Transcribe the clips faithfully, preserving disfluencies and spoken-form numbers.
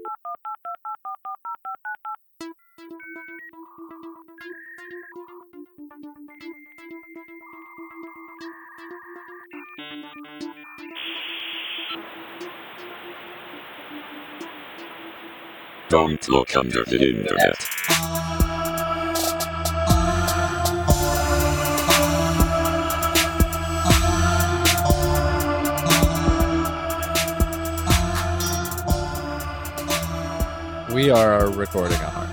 Don't look under the internet. We are recording on.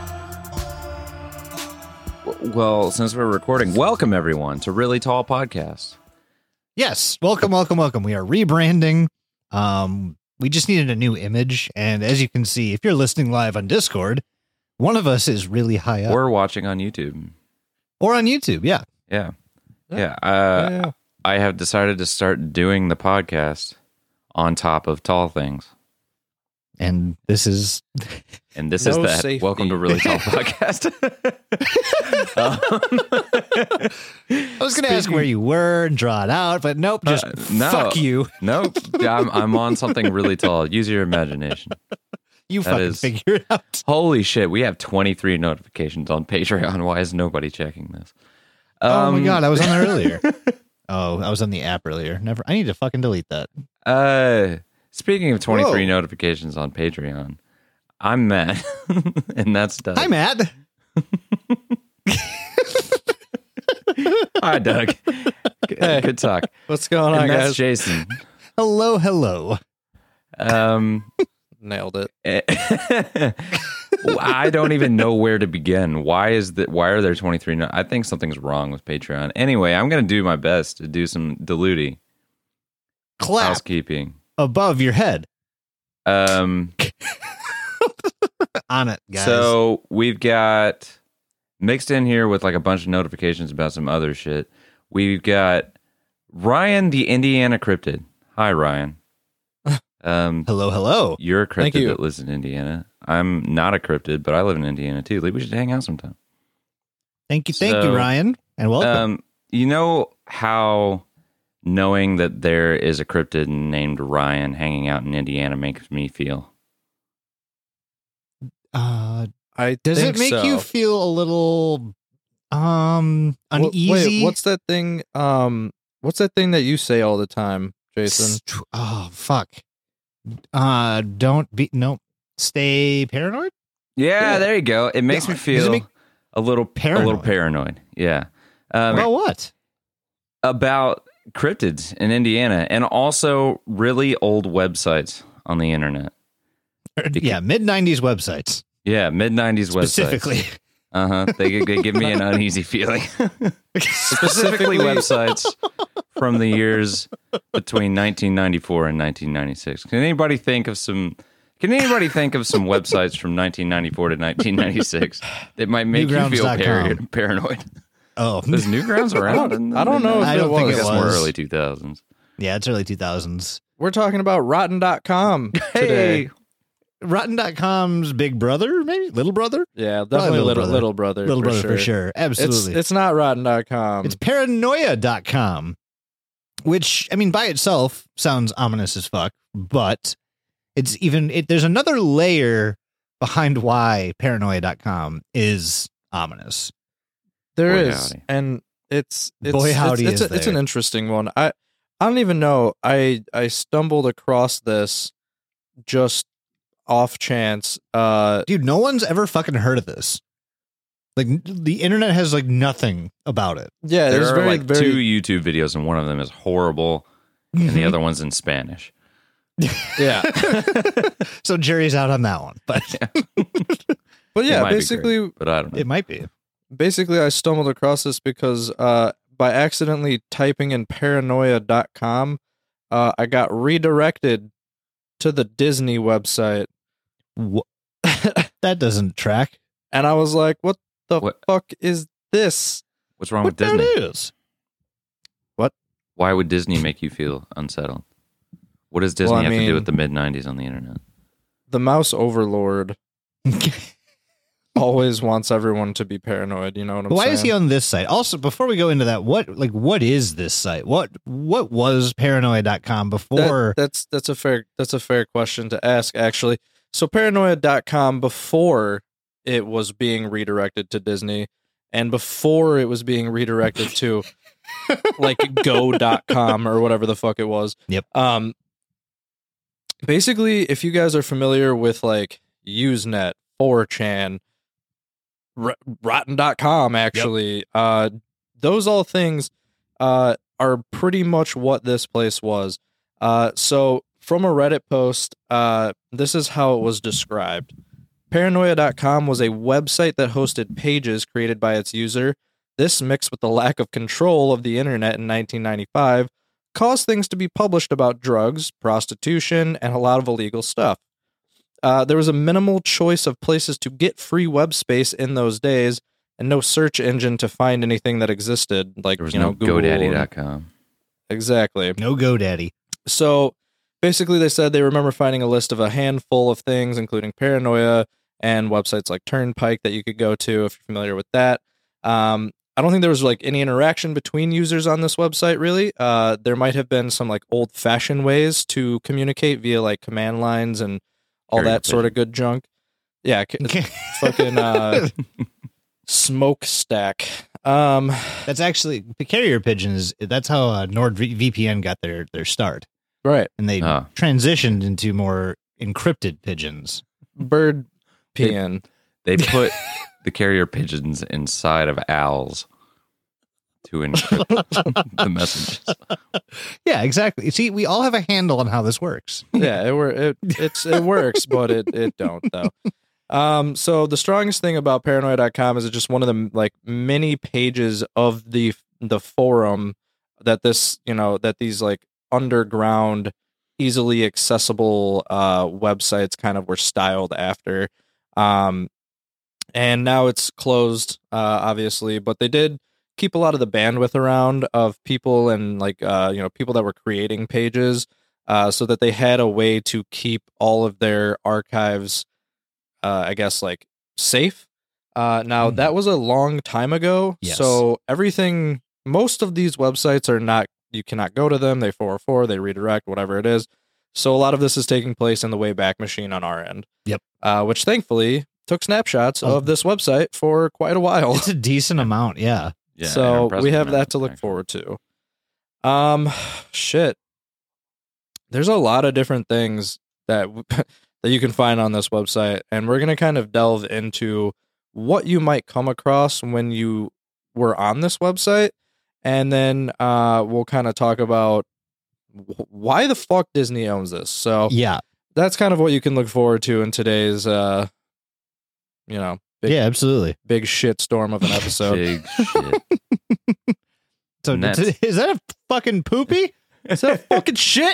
Well, since we're recording, welcome everyone to Really Tall Podcast. Yes, welcome, welcome, welcome. We are rebranding. Um, we just needed a new image, and as you can see, if you're listening live on Discord, one of us is really high up. Or watching on YouTube. Or on YouTube, yeah. Yeah. Yeah. Uh, Yeah. I have decided to start doing the podcast on top of tall things. And this is... And this No is that. safety. Welcome to Really Tall Podcast. um, I was going to ask where you were and draw it out, but nope, just Uh, no. fuck you. nope. I'm, I'm on something really tall. Use your imagination. You That fucking is- figure it out. Holy shit. We have twenty-three notifications on Patreon. Why is nobody checking this? Oh my Um, god, I was on there earlier. Oh, I was on the app earlier. Never. I need to fucking delete that. Uh, speaking of twenty-three Whoa. notifications on Patreon, I'm Matt, and that's Doug. Hi, Matt. Hi, Doug. Good, Hey. good talk. What's going on, And that's guys? Jason. Hello, hello. Um, Nailed it. I don't even know where to begin. Why is that? Why are there twenty-three? No- I think something's wrong with Patreon. Anyway, I'm going to do my best to do some diluti Clap housekeeping. above your head. Um, On it, guys. so we've got mixed in here with like a bunch of notifications about some other shit. We've got Ryan, the Indiana cryptid. Hi, Ryan. Um, hello, hello. you're a Thank cryptid you. that lives in Indiana. I'm not a cryptid, but I live in Indiana too. Like, we should hang out sometime. Thank you, thank you, So, Ryan, and welcome. Um, you know how knowing that there is a cryptid named Ryan hanging out in Indiana makes me feel? Uh, I does think it make so. you feel a little um Wha- uneasy? Wait, what's that thing? Um, what's that thing that you say all the time, Jason? St- Oh fuck. Uh, don't be no. Stay paranoid. Yeah, Yeah. there you go. It makes Yeah, me does it feel make- a little a little Paranoid? paranoid. Yeah. Um, About what? about cryptids in Indiana and also really old websites on the internet. Because- Yeah, mid nineties websites Yeah, mid nineties websites. specifically. Uh huh. They, they give me an uneasy feeling. Specifically, websites from the years between nineteen ninety-four and nineteen ninety-six. Can anybody think of some? Can anybody think of some websites from nineteen ninety-four to nineteen ninety-six that might make you feel Newgrounds dot par- com. paranoid? Oh, Is Newgrounds around? in- I don't know if I it don't think was. it It's was. more early two thousands. yeah, it's early two thousands. We're talking about rotten dot com today. Hey, Rotten dot com's big brother, maybe little brother, Yeah, Probably definitely Little little Brother. little brother. little for brother sure. for sure. It's Absolutely. it's not rotten dot com. It's paranoia dot com, which, I mean, by itself sounds ominous as fuck, but it's even, it, there's another layer behind why paranoia dot com is ominous. There Boy, is, howdy. and it's, it's Boy, howdy it's, it's, is a, it's an there. interesting one. I I don't even know. I I stumbled across this just off chance. Uh, Dude, no one's ever fucking heard of this. Like, n- the internet has, like, nothing about it. yeah, there there's are very like very two YouTube videos, and one of them is horrible, and the other one's in Spanish. yeah. So Jerry's out on that one, but But It yeah, might be basically, great, but I don't know. it might be. basically, I stumbled across this because uh, by accidentally typing in paranoia dot com, uh, I got redirected to the Disney website, Wha- that doesn't track. and I was like, "What the What? fuck is this?" What's wrong What with that Disney? is? Why would Disney make you feel unsettled? What does Disney Well, I have to do mean- with the mid nineties on the internet? The mouse overlord always wants everyone to be paranoid. You know what I'm Why saying? is he on this site? Also, before we go into that, what like what is this site? What what was paranoia dot com That- before? that's that's a fair that's a fair question to ask. Actually, So paranoia dot com before it was being redirected to Disney and before it was being redirected to like go dot com or whatever the fuck it was. Yep. Um basically if you guys are familiar with like Usenet, four chan, R- rotten dot com actually, yep. uh those all things uh are pretty much what this place was. Uh so from a Reddit post, uh, this is how it was described. Paranoia dot com was a website that hosted pages created by its user. This, mixed with the lack of control of the internet in nineteen ninety-five, caused things to be published about drugs, prostitution, and a lot of illegal stuff. Uh, there was a minimal choice of places to get free web space in those days, and no search engine to find anything that existed. Like there was you no know, Google GoDaddy dot com. Exactly. No GoDaddy. So basically, they said they remember finding a list of a handful of things, including Paranoia and websites like Turnpike that you could go to if you're familiar with that. Um, I don't think there was like any interaction between users on this website, really. Uh, there might have been some like old-fashioned ways to communicate via like command lines and all Carrier that sort of good junk. Yeah, ca- fucking uh, smokestack. Um, That's actually the carrier pigeons. That's how uh, NordVPN got their their start. right. And they Oh. transitioned into more encrypted pigeons. Bird peeing. They put the carrier pigeons inside of owls to encrypt the messages. Yeah, exactly. See, we all have a handle on how this works. Yeah, it wor- it it's it works, but it it don't though. Um, so the strongest thing about paranoia dot com is it's just one of the like many pages of the the forum that this you know that these like underground, easily accessible uh websites kind of were styled after. Um, and now it's closed, uh, obviously, but they did keep a lot of the bandwidth around of people and like uh you know people that were creating pages, uh, so that they had a way to keep all of their archives, uh, I guess like safe. Uh, now Mhm. that was a long time ago, Yes. so everything, most of these websites are not. You cannot go to them. They four oh four, they redirect, whatever it is. So a lot of this is taking place in the Wayback Machine on our end. Yep. Uh, which thankfully took snapshots Oh. of this website for quite a while. It's a decent amount, yeah. Yeah, an so impressive we have amount, that to look actually. forward to. Um, shit. There's a lot of different things that that you can find on this website, and we're gonna kind of delve into what you might come across when you were on this website, and then uh, we'll kind of talk about wh- why the fuck Disney owns this. So Yeah. that's kind of what you can look forward to in today's, uh, you know, big, Yeah, absolutely. big shit storm of an episode. Big shit. So And that's- is that a fucking poopy? Is that fucking shit?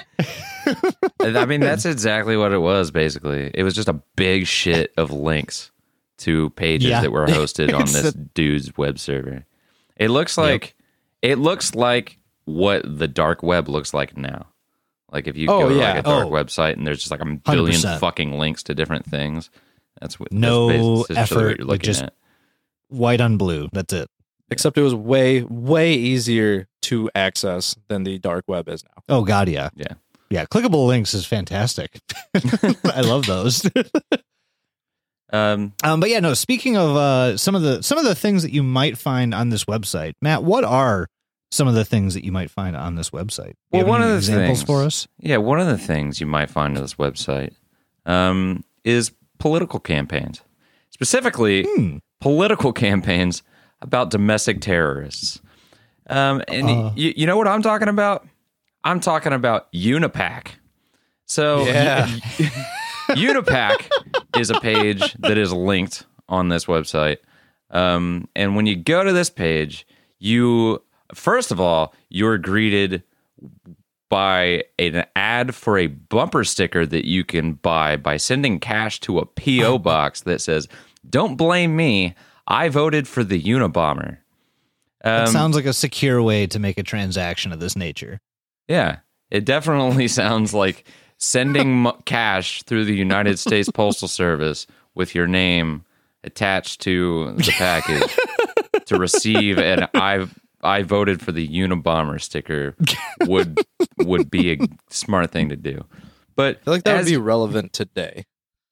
I mean, that's exactly what it was, basically. It was just a big shit of links to pages Yeah. that were hosted on It's this a- dude's web server. It looks like it looks like what the dark web looks like now. Like if you Oh, go to yeah. like a dark Oh. website and there's just like a billion one hundred percent. fucking links to different things. That's what No that's basically what effort, you're like looking just- at. White on blue. That's it. Except it was way, way easier to access than the dark web is now. Oh God, yeah. Yeah. Yeah. Clickable links is fantastic. I love those. Um, Um, but yeah, no. Speaking of uh, some of the some of the things that you might find on this website, Matt, what are some of the things that you might find on this website? Do you Well, have one any of the examples things- for us. Yeah, one of the things you might find on this website um, is political campaigns, specifically Hmm. political campaigns about domestic terrorists. Um, and Uh. you, you know what I'm talking about? I'm talking about Unipack. So Yeah. Unipack is a page that is linked on this website. Um, and when you go to this page, you, first of all, you're greeted by an ad for a bumper sticker that you can buy by sending cash to a P O box that says, "Don't blame me. I voted for the Unabomber." That Um, sounds like a secure way to make a transaction of this nature. yeah, it definitely sounds like sending m- cash through the United States Postal Service with your name attached to the package to receive an I I voted for the Unabomber sticker would would be a smart thing to do. But I feel like that as- would be relevant today.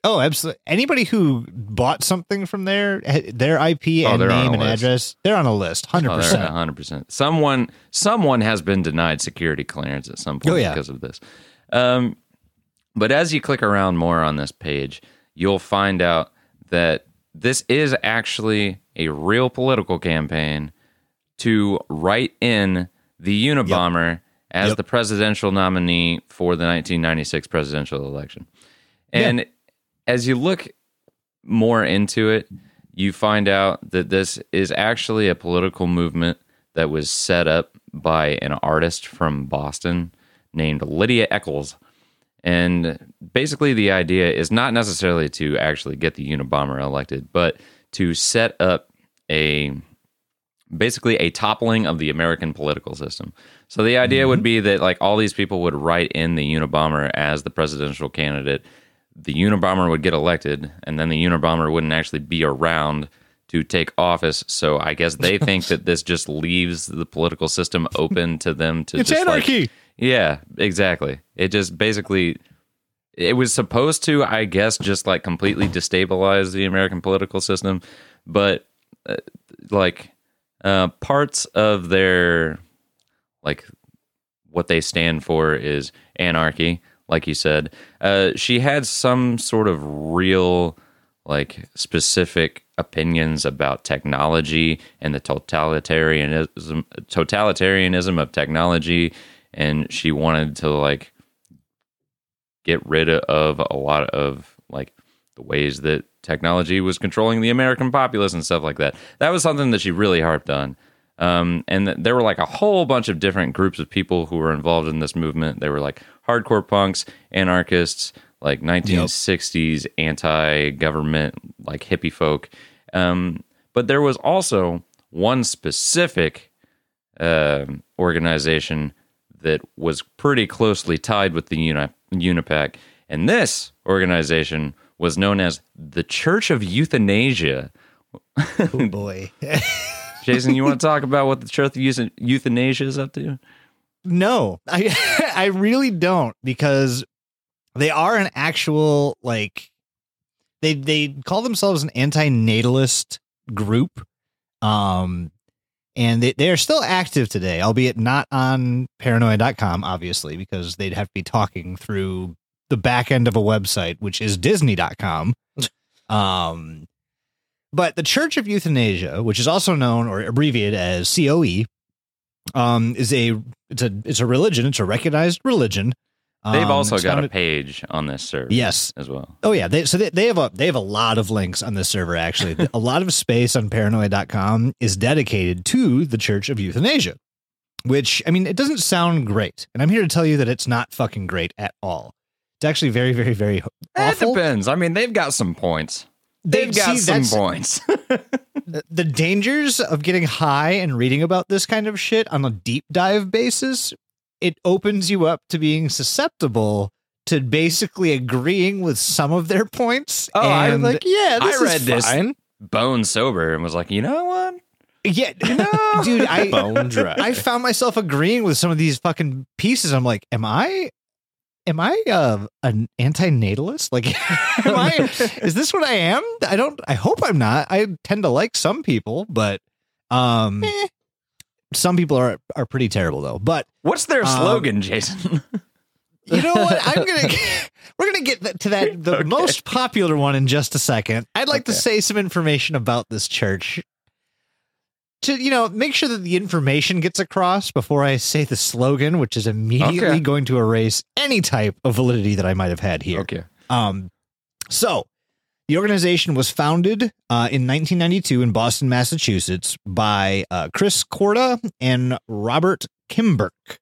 Oh, absolutely. Anybody who bought something from there, their I P Oh, and they're on name a and list. address, they're on a list. one hundred Oh, they're percent. one hundred percent. Someone, someone has been denied security clearance at some point Oh, yeah. because of this. Um, but as you click around more on this page, you'll find out that this is actually a real political campaign to write in the Unabomber as Yep. the presidential nominee for the nineteen ninety-six presidential election. And Yeah. as you look more into it, you find out that this is actually a political movement that was set up by an artist from Boston named Lydia Eccles. And basically the idea is not necessarily to actually get the Unabomber elected, but to set up a basically a toppling of the American political system. So the idea mm-hmm. would be that like all these people would write in the Unabomber as the presidential candidate. The Unabomber would get elected, and then the Unabomber wouldn't actually be around to take office. So I guess they think that this just leaves the political system open to them to It's just anarchy. Like, yeah, exactly. It just basically, it was supposed to, I guess, just like completely destabilize the American political system. But uh, like uh, parts of their, like what they stand for is anarchy. Like you said, uh, she had some sort of real, like, specific opinions about technology and the totalitarianism, totalitarianism of technology, and she wanted to like get rid of a lot of like the ways that technology was controlling the American populace and stuff like that. That was something that she really harped on. Um, and th- there were like a whole bunch of different groups of people who were involved in this movement. They were like hardcore punks, anarchists, like nineteen sixties yep. anti-government, like hippie folk. Um, but there was also one specific uh, organization that was pretty closely tied with the Uni- Unipac. And this organization was known as the Church of Euthanasia. Oh, boy. Jason, you want to talk about what the Church of Euth- Euthanasia is up to? No, I I really don't, because they are an actual, like, they they call themselves an anti-natalist group, um, and they, they are still active today, albeit not on paranoia dot com, obviously, because they'd have to be talking through the back end of a website, which is disney dot com. um, but the Church of Euthanasia, which is also known or abbreviated as C O E, um, is a it's a it's a religion. It's a recognized religion. They've Um, also it's got founded- a page on this server, Yes. as well. Oh yeah, they, so they, they have a they have a lot of links on this server. Actually, a lot of space on paranoia dot com is dedicated to the Church of Euthanasia, which, I mean, it doesn't sound great, and I'm here to tell you that it's not fucking great at all. It's actually very, very, very awful. It depends. I mean, they've got some points. They've They- got see, some that's- points. The, the dangers of getting high and reading about this kind of shit on a deep dive basis, it opens you up to being susceptible to basically agreeing with some of their points. Oh, I and Like, yeah, this I read is this fine. bone sober and was like, you know what? yeah, no, dude, I Bone dry. I found myself agreeing with some of these fucking pieces. I'm like, am I, am I uh, an anti-natalist? Like, am I? Is this what I am? I don't. I hope I'm not. I tend to like some people, but um, eh, some people are are pretty terrible though. But What's their Um, slogan, Jason? you know what? I'm gonna we're gonna get th- to that the Okay. most popular one in just a second. I'd like to Okay. say some information about this church. To, you know, make sure that the information gets across before I say the slogan, which is immediately Okay. going to erase any type of validity that I might have had here. Okay. Um, so the organization was founded uh, in nineteen ninety-two in Boston, Massachusetts, by uh, Chris Korda and Robert Kimberk,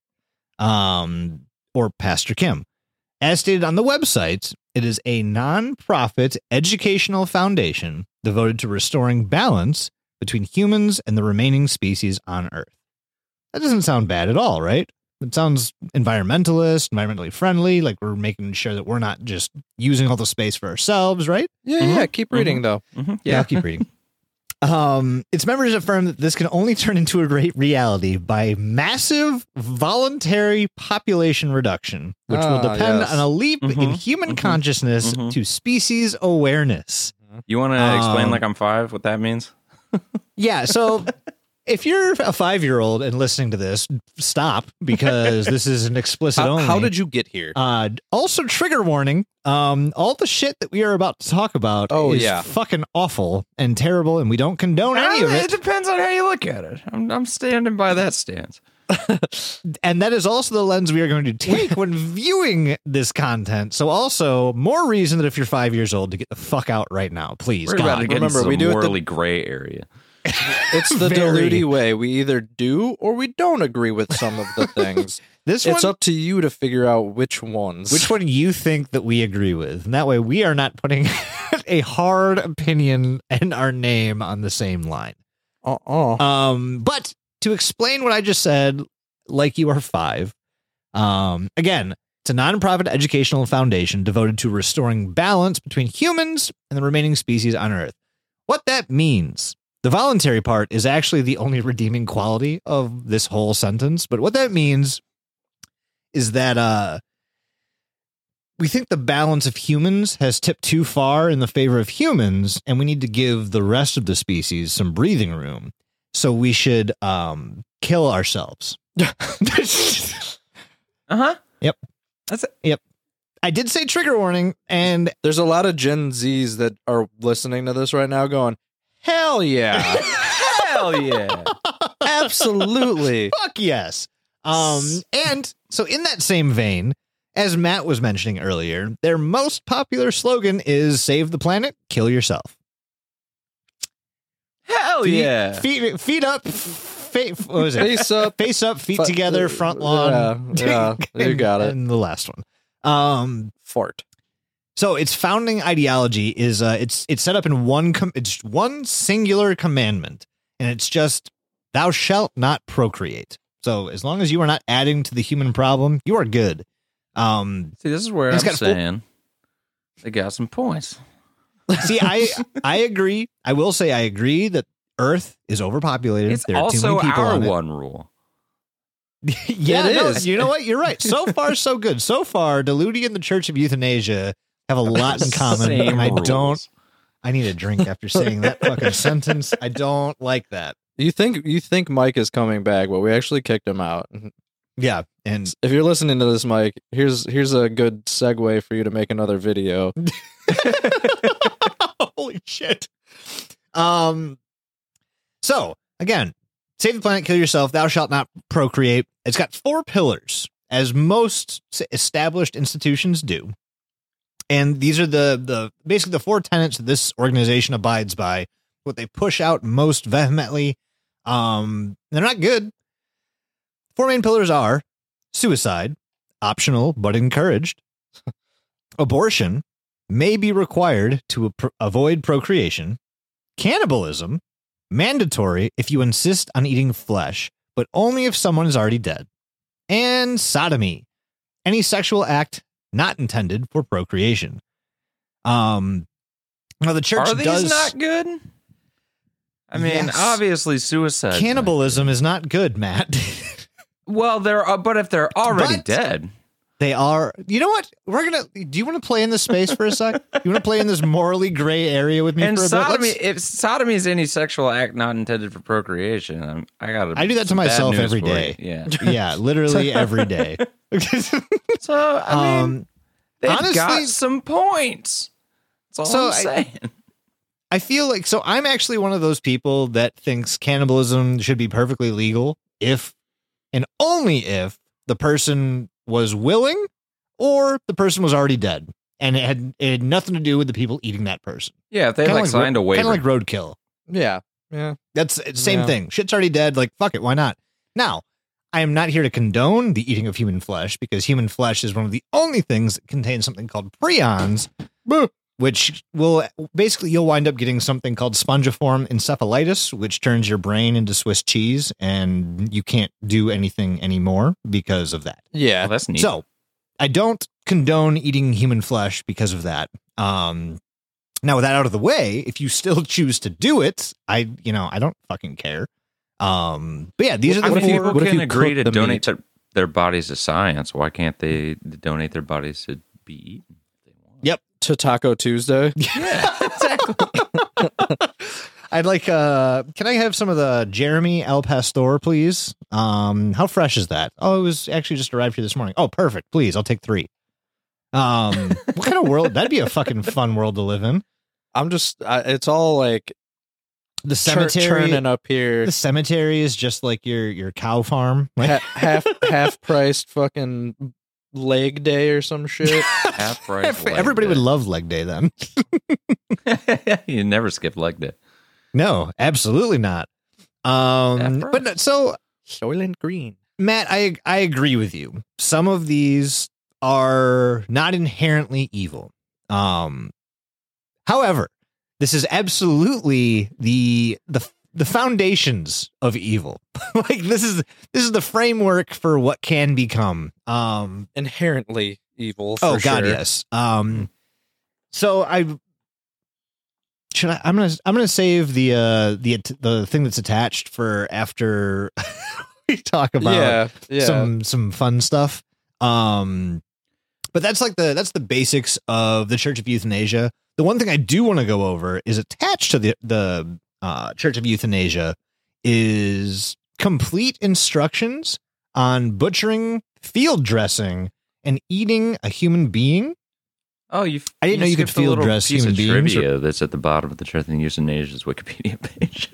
um, or Pastor Kim. As stated on the website, it is a non-profit educational foundation devoted to restoring balance between humans and the remaining species on Earth. That doesn't sound bad at all, right? It sounds environmentalist, environmentally friendly, like we're making sure that we're not just using all the space for ourselves, right? Yeah, Mhm. yeah. Keep reading though. Mhm. Yeah, I'll keep reading. Um, its members affirm that this can only turn into a great reality by massive voluntary population reduction, which will Ah, depend yes. on a leap in Mhm, human mhm, consciousness mhm. to species awareness. You want to explain Um, like I'm five? What that means? Yeah, so if you're a five-year-old and listening to this, stop because this is an explicit How, only. how did you get here? Uh, also, trigger warning. Um, all the shit that we are about to talk about Oh, is yeah. fucking awful and terrible, and we don't condone any of Uh, it. It depends on how you look at it. I'm, I'm standing by that stance. And that is also the lens we are going to take when viewing this content. So, also, more reason that if you're five years old to get the fuck out right now, please. We're God. about to get remember, into we some do it the- morally gray area. It's the Very. Diluti way. We either do or we don't agree with some of the things. This It's one, up to you to figure out which ones. which one you think that we agree with, and that way we are not putting a hard opinion and our name on the same line. Uh-uh. Um, but to explain what I just said, like you are five, um, again, it's a nonprofit educational foundation devoted to restoring balance between humans and the remaining species on Earth. What that means, the voluntary part is actually the only redeeming quality of this whole sentence. But what that means is that uh, we think the balance of humans has tipped too far in the favor of humans, and we need to give the rest of the species some breathing room. So we should um, kill ourselves. Uh-huh. Yep. That's it. I did say trigger warning, and There's a lot of Gen Zs that are listening to this right now going, hell yeah. Hell yeah. Absolutely. fuck yes. Um, and so in that same vein, as Matt was mentioning earlier, their most popular slogan is "Save the planet, kill yourself." Hell Feet- yeah. feet, feet up, fa- what was it? Face up. Face up, feet Fu- together, front lawn. Yeah, yeah, you got it. And the last one. Um, Fart. so its founding ideology is uh, it's it's set up in one com- it's one singular commandment, and it's just "Thou shalt not procreate." So as long as you are not adding to the human problem, you are good. Um, See, this is where It's I'm got full- saying they got some points. see, I I agree. I will say I agree that Earth is overpopulated. It's there are too also many people our on it. one rule. Yeah, It no, is. You know what? You're right. So far, so good. So far, Diluti and the Church of Euthanasia have a lot in common, Same and I rules. don't. I need a drink after saying that fucking sentence. I don't like that. You think you think Mike is coming back, but we actually kicked him out. Yeah, and If you're listening to this, Mike, here's here's a good segue for you to make another video. holy shit. Um. So again, save the planet, kill yourself. Thou shalt not procreate. It's got four pillars, as most s- established institutions do, and these are the the basically the four tenets that this organization abides by. What they push out most vehemently. Um, they're not good. Four main pillars are suicide, optional but encouraged. Abortion may be required to ap- avoid procreation. Cannibalism, mandatory if you insist on eating flesh, but only if someone is already dead. And sodomy, any sexual act not intended for procreation. Um, now the church Are these does not good? I mean, Yes. obviously suicide. cannibalism is not good, Matt. Well, they're uh, but if they're already But- dead, They are. You know what? We're gonna. Do you want to play in this space for a sec? You want to play in this morally gray area with me and for a bit? sodomy, Let's- if sodomy is any sexual act not intended for procreation, I'm, I got. I do that to myself every day. Yeah. Yeah, literally every day. So I mean, um, they've honestly- got some points. That's all So I'm I- saying. I feel like so. I'm actually one of those people that thinks cannibalism should be perfectly legal if and only if the person was willing or the person was already dead and it had it had nothing to do with the people eating that person. Yeah, if they like, signed a waiver. Kind of like roadkill. Yeah. Yeah. That's it's the same Yeah. thing. Shit's already dead. Like, fuck it. Why not? Now, I am not here to condone the eating of human flesh because human flesh is one of the only things that contains something called prions, which will basically you'll wind up getting something called spongiform encephalitis, which turns your brain into Swiss cheese and you can't do anything anymore because of that. Yeah. Well, that's neat. So I don't condone eating human flesh because of that. Um, Now, with that out of the way, if you still choose to do it, I, you know, I don't fucking care. Um, but yeah, these are the I mean, four. people what if can you agree cook to the donate meat? to their bodies to science. Why can't they donate their bodies to be eaten if they want? Yep. To Taco Tuesday. Yeah, exactly. I'd like. Uh, can I have some of the Jeremy El Pastor, please? Um, how fresh is that? Oh, it was actually just arrived here this morning. Oh, perfect. Please, I'll take three. Um, what kind of world? That'd be a fucking fun world to live in. I'm just, I, it's all like The chur- cemetery. churning up here. The cemetery is just like your your cow farm. Like, Ha- half half priced fucking leg day or some shit. Half price. leg everybody would day. love leg day then. You never skip leg day. No, absolutely not. Um, Half but no, so Soylent Green. Matt, I I agree with you. Some of these are not inherently evil. Um, however, this is absolutely the the the foundations of evil. Like this is this is the framework for what can become. Um, Inherently evil. For oh God, sure. yes. Um, so I should I, I'm gonna I'm gonna save the uh the the thing that's attached for after we talk about Yeah, yeah. some some fun stuff. Um, but that's like the that's the basics of the Church of Euthanasia. The one thing I do want to go over is attached to the the uh, Church of Euthanasia is complete instructions on butchering, field dressing, and eating a human being. Oh, you! I didn't know you could skipped a field little dress piece human of beings, trivia that's at the bottom of the Church of Euthanasia's Wikipedia page.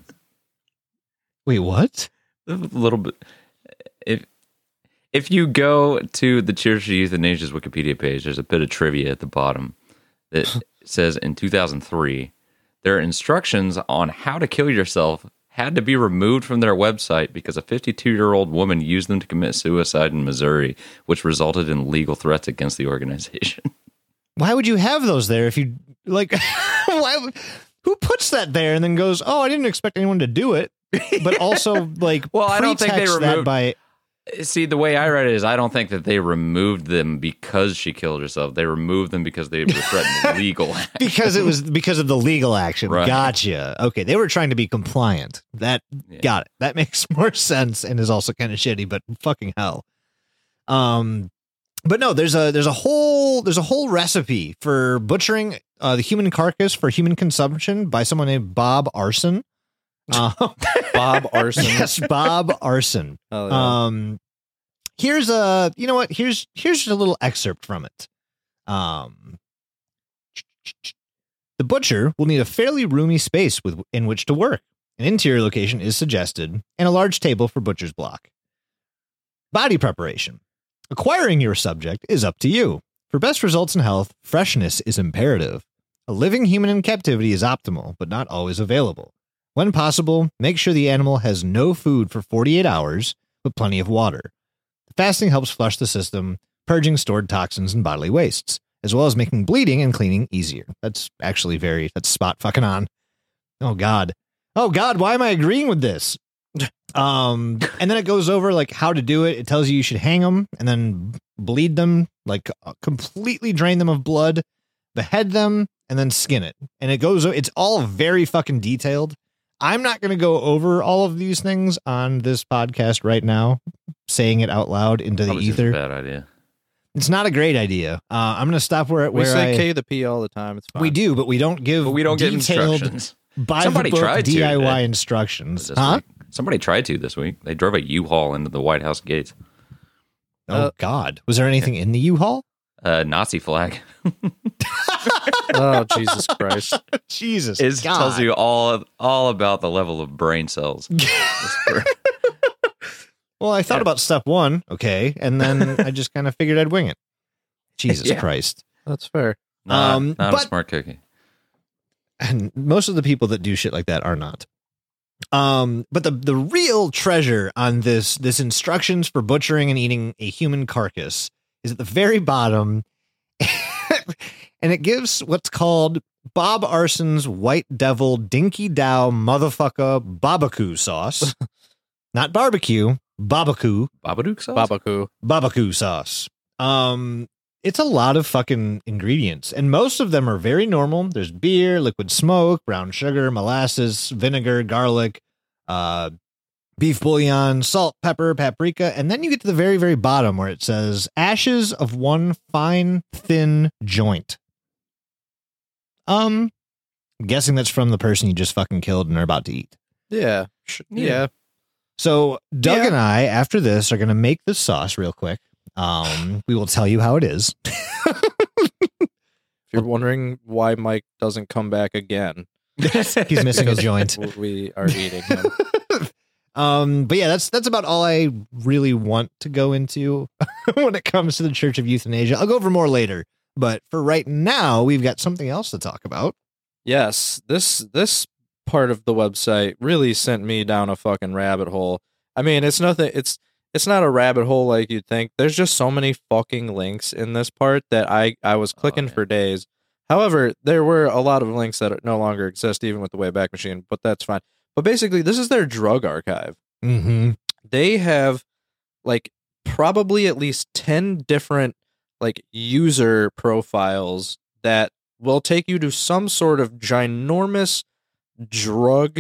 Wait, what? A little bit. If if you go to the Church of Euthanasia's Wikipedia page, there's a bit of trivia at the bottom that says in two thousand three, their instructions on how to kill yourself had to be removed from their website because a fifty-two-year-old woman used them to commit suicide in Missouri, which resulted in legal threats against the organization. Why would you have those there if you like? Why? would- Who puts that there and then goes, "Oh, I didn't expect anyone to do it," but also like, Well, I don't think they pretext that removed- by. See, the way I read it is I don't think that they removed them because she killed herself. They removed them because they were threatened legal action. Because it was because of the legal action. Right. Gotcha. Okay, they were trying to be compliant. That Yeah. got it. That makes more sense and is also kind of shitty, but fucking hell. Um, but no, there's a there's a whole there's a whole recipe for butchering uh, the human carcass for human consumption by someone named Bob Arson. Uh, Bob Arson. yes, Bob Arson. Oh, yeah. Um, here's a, you know what? Here's here's a little excerpt from it. Um, the butcher will need a fairly roomy space with in which to work. An interior location is suggested, and a large table for butcher's block. Body preparation. Acquiring your subject is up to you. For best results in health, freshness is imperative. A living human in captivity is optimal, but not always available. When possible, make sure the animal has no food for forty-eight hours, but plenty of water. Fasting helps flush the system, purging stored toxins and bodily wastes, as well as making bleeding and cleaning easier. That's actually very, that's spot fucking on. Oh, God. Oh, God, why am I agreeing with this? Um, and then it goes over like how to do it. It tells you you should hang them and then bleed them, like uh, completely drain them of blood, behead them, and then skin it. And it goes, it's all very fucking detailed. I'm not going to go over all of these things on this podcast right now, saying it out loud into the Probably just a ether. bad idea. It's not a great idea. Uh, I'm going to stop where we where say I, K the P all the time. It's fine. we do, but we don't give But we don't get detailed instructions. by Somebody the book tried to D I Y today. instructions. This Huh? week. Somebody tried to this week. They drove a U-Haul into the White House gates. Oh Uh, God, was there anything in the U-Haul? Uh, Nazi flag. Oh, Jesus Christ. Jesus, It God. tells you all all about the level of brain cells. Well, I thought about step one, okay, and then I just kind of figured I'd wing it. Jesus Yeah. Christ. That's fair. Not, Um, not but- a smart cookie. And most of the people that do shit like that are not. Um, but the the real treasure on this this instructions for butchering and eating a human carcass is at the very bottom, and it gives what's called Bob Arson's White Devil Dinky Dow Motherfucker Barbecue Sauce, not barbecue, barbecue, Babadook sauce? Babaku. barbecue sauce. Um, It's a lot of fucking ingredients, and most of them are very normal. There's beer, liquid smoke, brown sugar, molasses, vinegar, garlic, uh, beef bouillon, salt, pepper, paprika, and then you get to the very, very bottom where it says ashes of one fine, thin joint. Um, I'm guessing that's from the person you just fucking killed and are about to eat. Yeah. Sh- Yeah. yeah. So Doug Yeah. and I, after this, are going to make this sauce real quick. Um, we will tell you how it is. If you're wondering why Mike doesn't come back again, He's missing a because joint. we are eating him. Um, but yeah, that's that's about all I really want to go into when it comes to the Church of Euthanasia. I'll go over more later, but for right now, we've got something else to talk about. Yes, this this part of the website really sent me down a fucking rabbit hole. I mean, it's nothing. It's it's not a rabbit hole like you'd think. There's just so many fucking links in this part that I I was clicking Oh, yeah. for days. However, there were a lot of links that no longer exist, even with the Wayback Machine. But that's fine. But basically, this is their drug archive. Mm-hmm. They have like probably at least ten different like user profiles that will take you to some sort of ginormous drug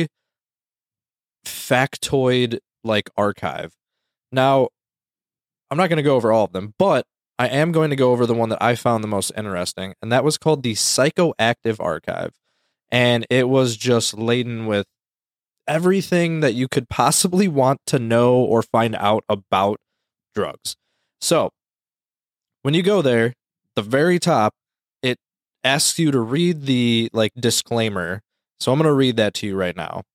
factoid like archive. Now, I'm not going to go over all of them, but I am going to go over the one that I found the most interesting, and that was called the Psychoactive Archive. And it was just laden with everything that you could possibly want to know or find out about drugs. So, when you go there, the very top, it asks you to read the like disclaimer. So I'm going to read that to you right now.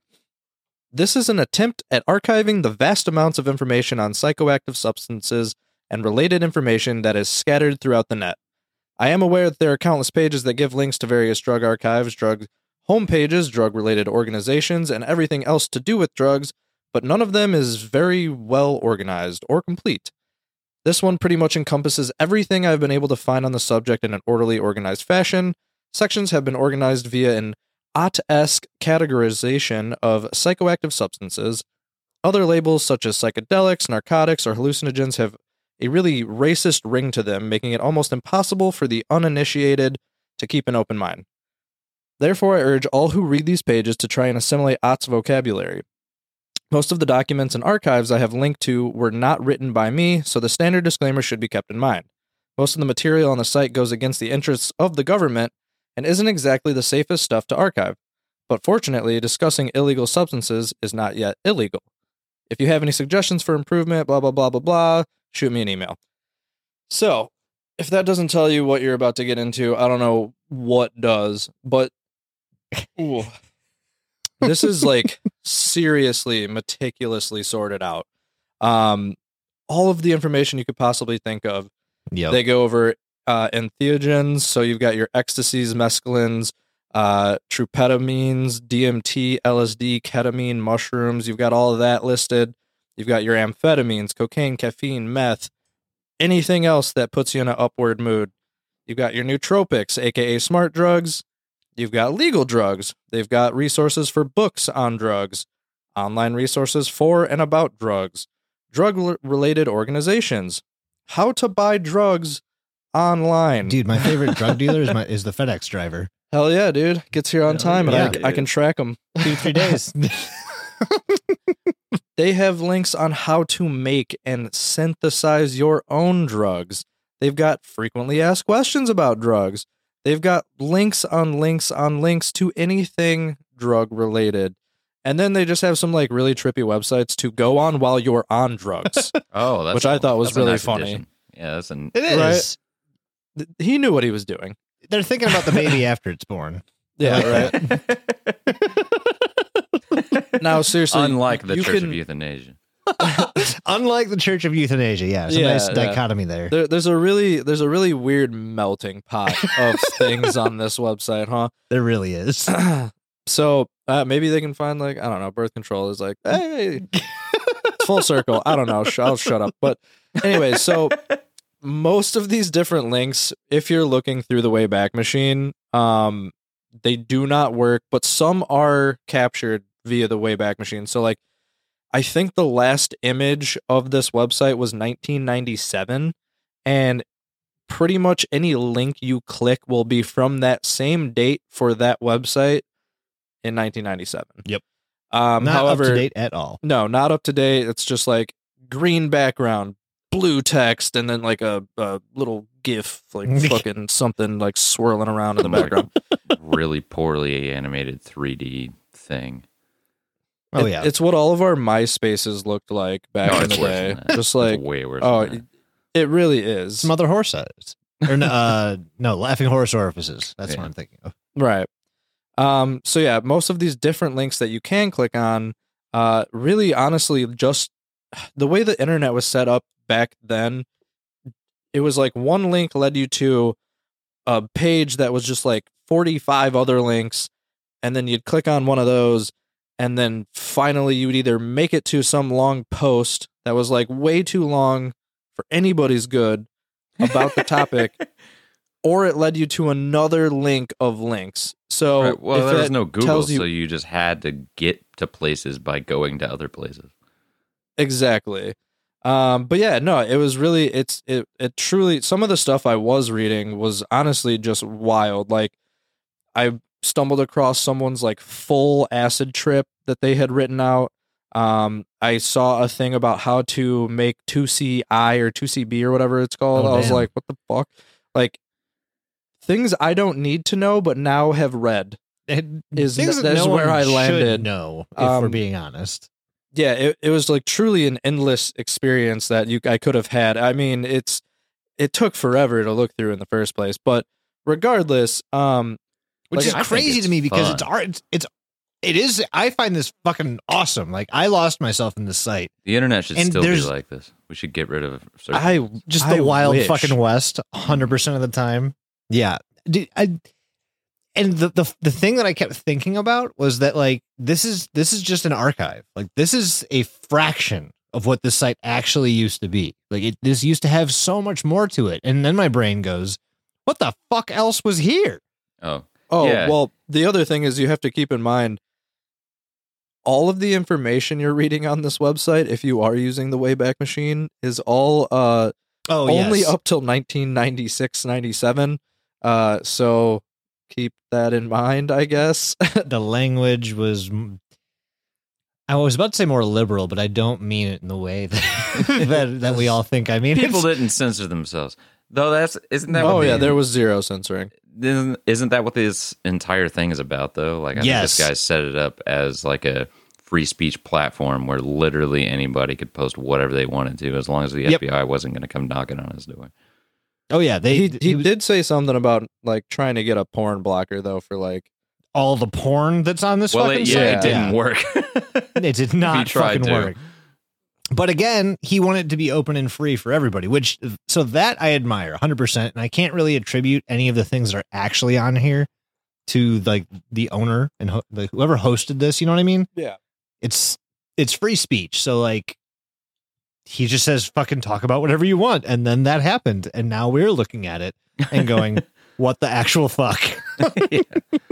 This is an attempt at archiving the vast amounts of information on psychoactive substances and related information that is scattered throughout the net. I am aware that there are countless pages that give links to various drug archives, drug homepages, drug-related organizations, and everything else to do with drugs, but none of them is very well organized or complete. This one pretty much encompasses everything I've been able to find on the subject in an orderly, organized fashion. Sections have been organized via an Ott-esque categorization of psychoactive substances. Other labels such as psychedelics, narcotics, or hallucinogens have a really racist ring to them, making it almost impossible for the uninitiated to keep an open mind. Therefore, I urge all who read these pages to try and assimilate Ott's vocabulary. Most of the documents and archives I have linked to were not written by me, so the standard disclaimer should be kept in mind. Most of the material on the site goes against the interests of the government and isn't exactly the safest stuff to archive. But fortunately, discussing illegal substances is not yet illegal. If you have any suggestions for improvement, blah, blah, blah, blah, blah, shoot me an email. So, if that doesn't tell you what you're about to get into, I don't know what does, but ooh, this is like seriously, meticulously sorted out. Um, all of the information you could possibly think of. Yep. They go over uh, entheogens, so you've got your ecstasies, mescalines, uh, tryptamines, D M T, L S D, ketamine, mushrooms. You've got all of that listed. You've got your amphetamines, cocaine, caffeine, meth, anything else that puts you in an upward mood. You've got your nootropics, aka smart drugs. You've got legal drugs. They've got resources for books on drugs, online resources for and about drugs, drug-related organizations, how to buy drugs online. Dude, my favorite drug dealer is my is the FedEx driver. Hell yeah, dude. Gets here on Hell time, yeah, and I, dude. I can track them. Two, three days. They have links on how to make and synthesize your own drugs. They've got frequently asked questions about drugs. They've got links on links on links to anything drug related. And then they just have some like really trippy websites to go on while you're on drugs. Oh, that's Which I thought was that's a really nice funny. addition. Yeah, that's an It is. Right. Th- he knew what he was doing. They're thinking about the baby after it's born. Yeah, right. Now, seriously, unlike the you Church can- of Euthanasia. Unlike the Church of Euthanasia, yeah. It's a Yeah, nice yeah. dichotomy there. There, there's a really there's a really weird melting pot of things on this website, huh? There really is. So uh, maybe they can find like I don't know, birth control is like hey, it's full circle. I don't know. Sh- I'll shut up. But anyway, so most of these different links, if you're looking through the Wayback Machine, um, they do not work, but some are captured via the Wayback Machine. So like. I think the last image of this website was nineteen ninety-seven, and pretty much any link you click will be from that same date for that website in nineteen ninety-seven. Yep. Um, Not however, up to date at all. No, not up to date. It's just like green background, blue text, and then like a, a little GIF, like fucking something like swirling around in the background. Really poorly animated three D thing. Oh It- yeah. it's what all of our MySpaces looked like back No, in it's the worse day. than that. Just It's like, way worse. oh, than that. it, it really is. Some other horse eyes. Or no, uh, no, laughing horse orifices. That's Yeah. what I'm thinking of. Right. Um, so yeah, most of these different links that you can click on, uh, really honestly, just the way the internet was set up back then, it was like one link led you to a page that was just like forty-five other links, and then you'd click on one of those, and then finally you would either make it to some long post that was like way too long for anybody's good about the topic, or it led you to another link of links. So Right. Well, if there was that no Google, tells you- so you just had to get to places by going to other places. Exactly. Um, but yeah, no, it was really, it's, it, it truly, some of the stuff I was reading was honestly just wild. Like, I stumbled across someone's like full acid trip that they had written out. Um, I saw a thing about how to make two C I or two C B or whatever it's called. Oh, I was damn. like, what the fuck? Like, things I don't need to know, but now have read. Is Things n- that that's no where one I should landed. know, if we're Um, being honest. Yeah, it, it was like truly an endless experience that you I could have had. I mean, it's it took forever to look through in the first place, but regardless, um, Which like, is I think crazy it's to me because fun. it's art. It's, it's it is. I find this fucking awesome. Like I lost myself in this site. The internet should And still be there's- like this. We should get rid of certain I things. Just I the wild wish. fucking west, hundred percent of the time. Yeah, Dude, I. And the, the the thing that I kept thinking about was that like this is this is just an archive. Like this is a fraction of what this site actually used to be. Like it this used to have so much more to it. And then my brain goes, "What the fuck else was here?" Oh, Oh, Yeah. well, the other thing is you have to keep in mind all of the information you're reading on this website, if you are using the Wayback Machine, is all uh Oh, only yes. up till nineteen ninety-six, ninety-seven. Uh, so keep that in mind, I guess. The language was. I was about to say more liberal, but I don't mean it in the way that that, that we all think. I mean, people it's- didn't censor themselves, though. That's isn't that? Oh what yeah, the- there was zero censoring. Isn't, isn't that what this entire thing is about, though? Like, I Yes. think this guy set it up as like a free speech platform where literally anybody could post whatever they wanted to, as long as the Yep. F B I wasn't going to come knocking on his door. Oh yeah, they He he was- did say something about like trying to get a porn blocker though for like all the porn that's on this Well, fucking it, yeah, site. it didn't work. It did not tried fucking to. work. But again, he wanted to be open and free for everybody, which so that I admire one hundred percent. And I can't really attribute any of the things that are actually on here to like the owner and ho- like whoever hosted this. You know what I mean? Yeah. It's it's free speech. So like he just says fucking talk about whatever you want, and then that happened, and now we're looking at it and going, what the actual fuck? Yeah.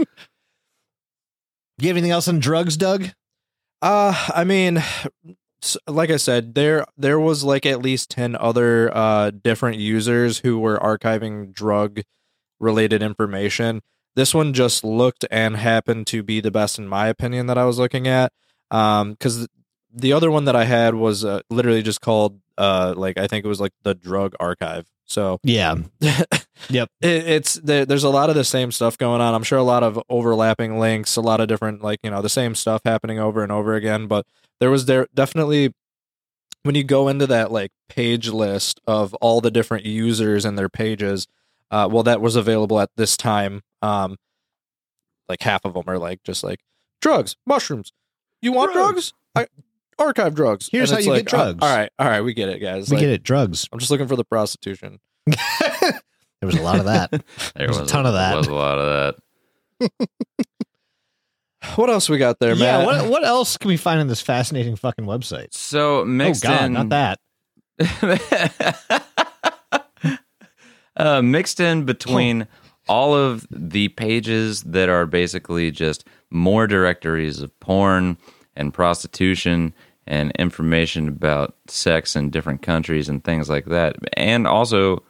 Do you have anything else on drugs, Doug? Uh, I mean, s- like I said, there there was like at least ten other uh different users who were archiving drug related information. This one just looked and happened to be the best in my opinion that I was looking at. Um, because the other one that I had was uh, literally just called uh like I think it was like the drug archive. So Yeah. Yep. it, it's there, there's a lot of the same stuff going on. I'm sure a lot of overlapping links, a lot of different like you know the same stuff happening over and over again. But there was there definitely when you go into that like page list of all the different users and their pages. Uh, well, that was available at this time. Um, like half of them are like just like drugs, mushrooms. You want Drugs. drugs? I archive drugs. Here's And how it's you like, get drugs. uh, all right, all right, we get it, guys. We Like, get it. Drugs. I'm just looking for the prostitution. There was a lot of that. There There's a ton of that. was a lot of that. What else we got there, Yeah. Matt? What, what else can we find on this fascinating fucking website? So mixed oh God, in, not that. uh, mixed in between all of the pages that are basically just more directories of porn and prostitution and information about sex in different countries and things like that, and also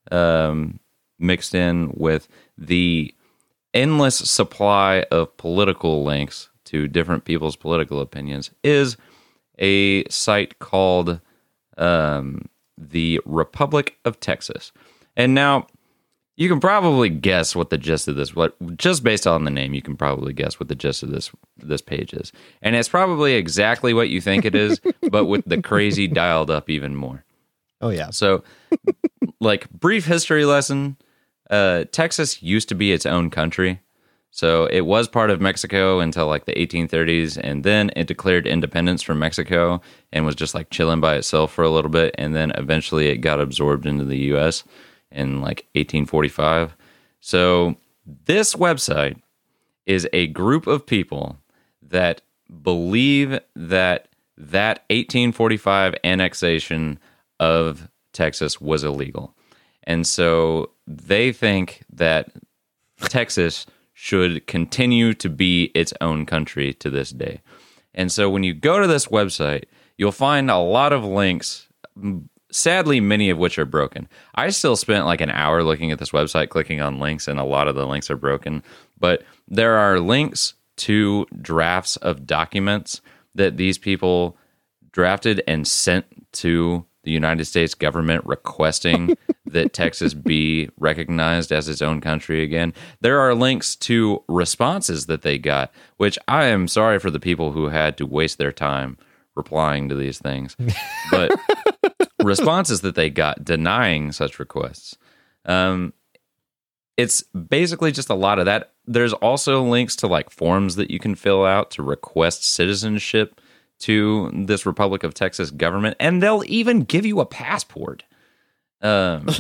um, mixed in with the endless supply of political links to different people's political opinions, is a site called um, the Republic of Texas. And now you can probably guess what the gist of this, what just based on the name, you can probably guess what the gist of this this page is. And it's probably exactly what you think it is, but with the crazy dialed up even more. Oh, yeah. So, like, brief history lesson, uh, Texas used to be its own country. So it was part of Mexico until like the eighteen thirties, and then it declared independence from Mexico and was just like chilling by itself for a little bit, and then eventually it got absorbed into the U S in like eighteen forty-five. So this website is a group of people that believe that that eighteen forty-five annexation of Texas was illegal. And so they think that Texas should continue to be its own country to this day. And so when you go to this website, you'll find a lot of links, sadly, many of which are broken. I still spent like an hour looking at this website, clicking on links, and a lot of the links are broken. But there are links to drafts of documents that these people drafted and sent to the United States government requesting that Texas be recognized as its own country again. There are links to responses that they got, which I am sorry for the people who had to waste their time replying to these things. But responses that they got denying such requests. Um, it's basically just a lot of that. There's also links to like forms that you can fill out to request citizenship to this Republic of Texas government, and they'll even give you a passport. Um,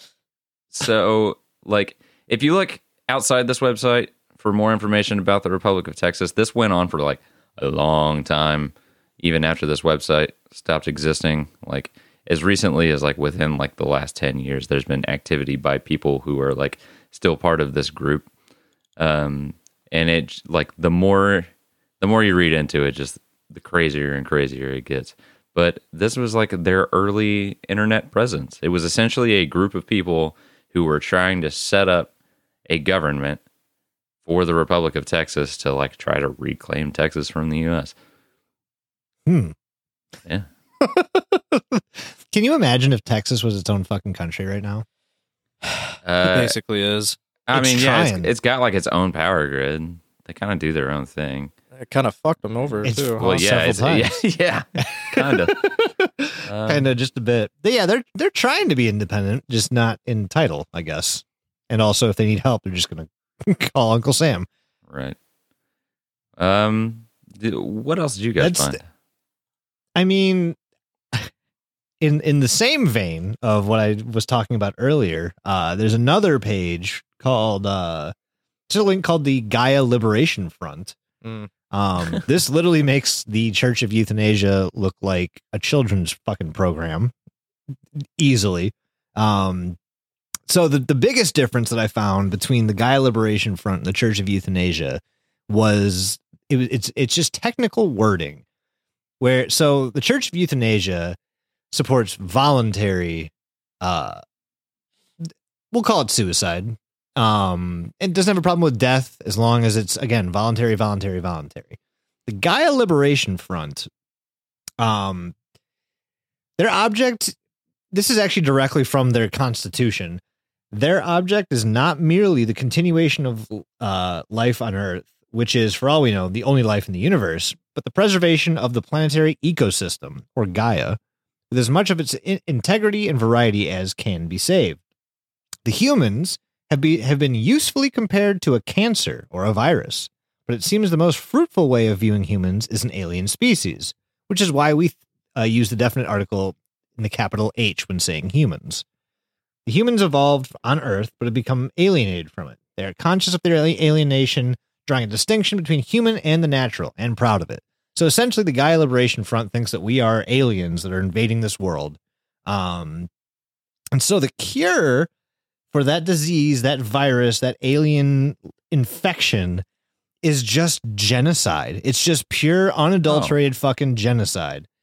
so, like, if you look outside this website for more information about the Republic of Texas, this went on for like a long time, even after this website stopped existing. Like, as recently as like within like the last ten years, there's been activity by people who are like still part of this group. Um, and it like the more the more you read into it, just the crazier and crazier it gets. But this was like their early internet presence. It was essentially a group of people who were trying to set up a government for the Republic of Texas to like try to reclaim Texas from the U S. Hmm. Yeah. Can you imagine if Texas was its own fucking country right now? Uh, It basically is. I It's mean, yeah, trying. it's, it's got like its own power grid. They kind of do their own thing. It kind of fucked them over It's- too. Well, yeah, several it's, yeah, yeah, kind of. Um, Kind of just a bit. But yeah, they're they're trying to be independent, just not in title, I guess. And also, if they need help, they're just gonna call Uncle Sam. Right. Um. did- What else did you guys That's- find? I mean, in in the same vein of what I was talking about earlier, uh, there's another page called uh, it's a link called the Gaia Liberation Front. Mm. Um, this literally makes the Church of Euthanasia look like a children's fucking program easily. Um, so the, the biggest difference that I found between the Gaia Liberation Front and the Church of Euthanasia was it, was- it's it's just technical wording. Where so the Church of Euthanasia supports voluntary, uh, we'll call it suicide. Um, it doesn't have a problem with death as long as it's again voluntary, voluntary, voluntary. The Gaia Liberation Front, um, their object. This is actually directly from their constitution. Their object is not merely the continuation of uh, life on Earth, which is, for all we know, the only life in the universe, but the preservation of the planetary ecosystem, or Gaia, with as much of its in- integrity and variety as can be saved. The humans have, be- have been usefully compared to a cancer or a virus, but it seems the most fruitful way of viewing humans is an alien species, which is why we uh, use the definite article in the capital H when saying humans. The humans evolved on Earth, but have become alienated from it. They are conscious of their alienation, drawing a distinction between human and the natural, and proud of it. So essentially, the Gaia Liberation Front thinks that we are aliens that are invading this world. Um, and so the cure for that disease, that virus, that alien infection is just genocide. It's just pure, unadulterated fucking genocide.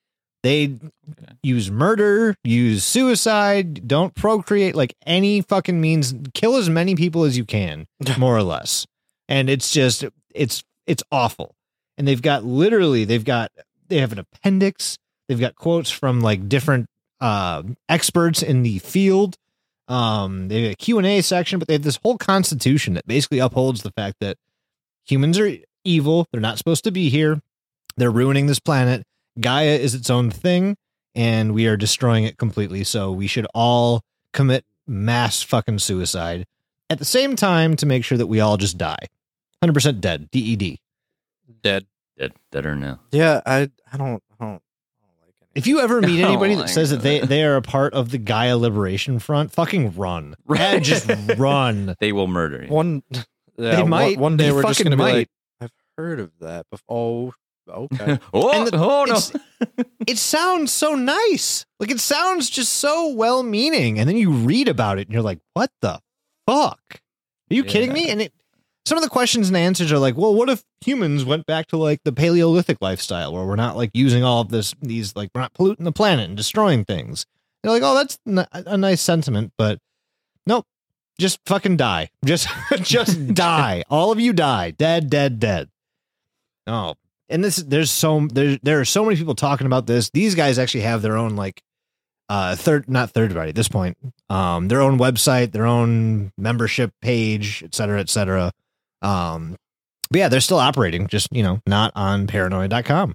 They use murder, use suicide, don't procreate, like any fucking means, kill as many people as you can, more or less. And it's just, it's, it's awful. And they've got literally, they've got, they have an appendix. They've got quotes from like different uh, experts in the field. Um, they have a Q and A section, but they have this whole constitution that basically upholds the fact that humans are evil. They're not supposed to be here. They're ruining this planet. Gaia is its own thing, and we are destroying it completely. So we should all commit mass fucking suicide at the same time to make sure that we all just die. one hundred percent dead. D E D. Dead. Dead, deader now. Yeah, I I don't I don't, I don't like it. If you ever meet Oh anybody my that says that they, God. they are a part of the Gaia Liberation Front, fucking run. Right. Just run. They will murder you. One yeah, They one- might. one, day They we're just fucking gonna be might. like, I've heard of that before. Oh, okay. oh, And the- oh no. it's- It sounds so nice. Like it sounds just so well meaning. And then you read about it and you're like, what the fuck? Are you kidding me? Yeah. And it, some of the questions and answers are like, well, what if humans went back to like the Paleolithic lifestyle where we're not like using all of this, these like we're not polluting the planet and destroying things. You're like, oh, that's n- a nice sentiment, but nope. Just fucking die. Just, just die. All of you die. Dead, dead, dead. Oh, and this, there's so, there, there are so many people talking about this. These guys actually have their own, like, uh, third, not third party at this point, um, their own website, their own membership page, et cetera, et cetera. Um, but yeah, they're still operating, just, you know, not on paranoia dot com.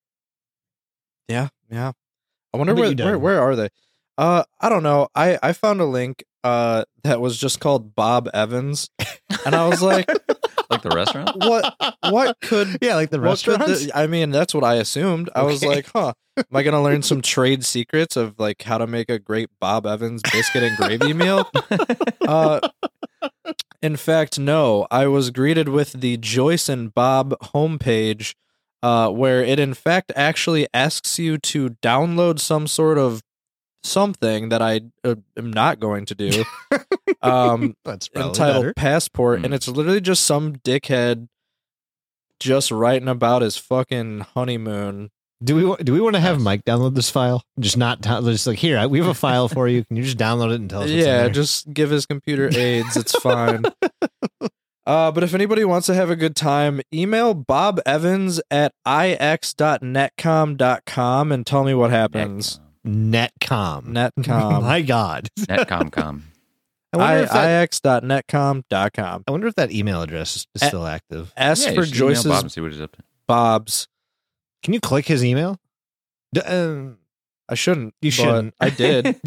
Yeah, yeah. I wonder What where, you done? where where are they? Uh, I don't know. I I found a link uh that was just called Bob Evans, and I was like, Like the restaurant? what what could Yeah, like the what could restaurants. the- I mean, that's what I assumed. I was Okay. like, huh, am I gonna learn some trade secrets of like how to make a great Bob Evans biscuit and gravy meal? Uh, in fact, no. I was greeted with the Joyce and Bob homepage, uh, where it in fact actually asks you to download some sort of something that I uh, am not going to do. Um, That's probably entitled better. Passport, Hmm. and it's literally just some dickhead just writing about his fucking honeymoon. Do we wa- do we want to have Yes. Mike download this file? Just not down- just like here. I- We have a file for you. Can you just download it and tell us? what's in Yeah, there? just give his computer AIDS. It's fine. Uh, but if anybody wants to have a good time, email Bob Evans at i x dot netcom dot com and tell me what happens. Netcom. Netcom. My God. Netcomcom. I wonder I, if that, ix dot netcom dot com. I wonder if that email address is A- still active. Ask Yeah, for you should email Joyce's Bob and see what he's up to. Bob's. Can you click his email? D- um, I shouldn't. You but shouldn't. I did.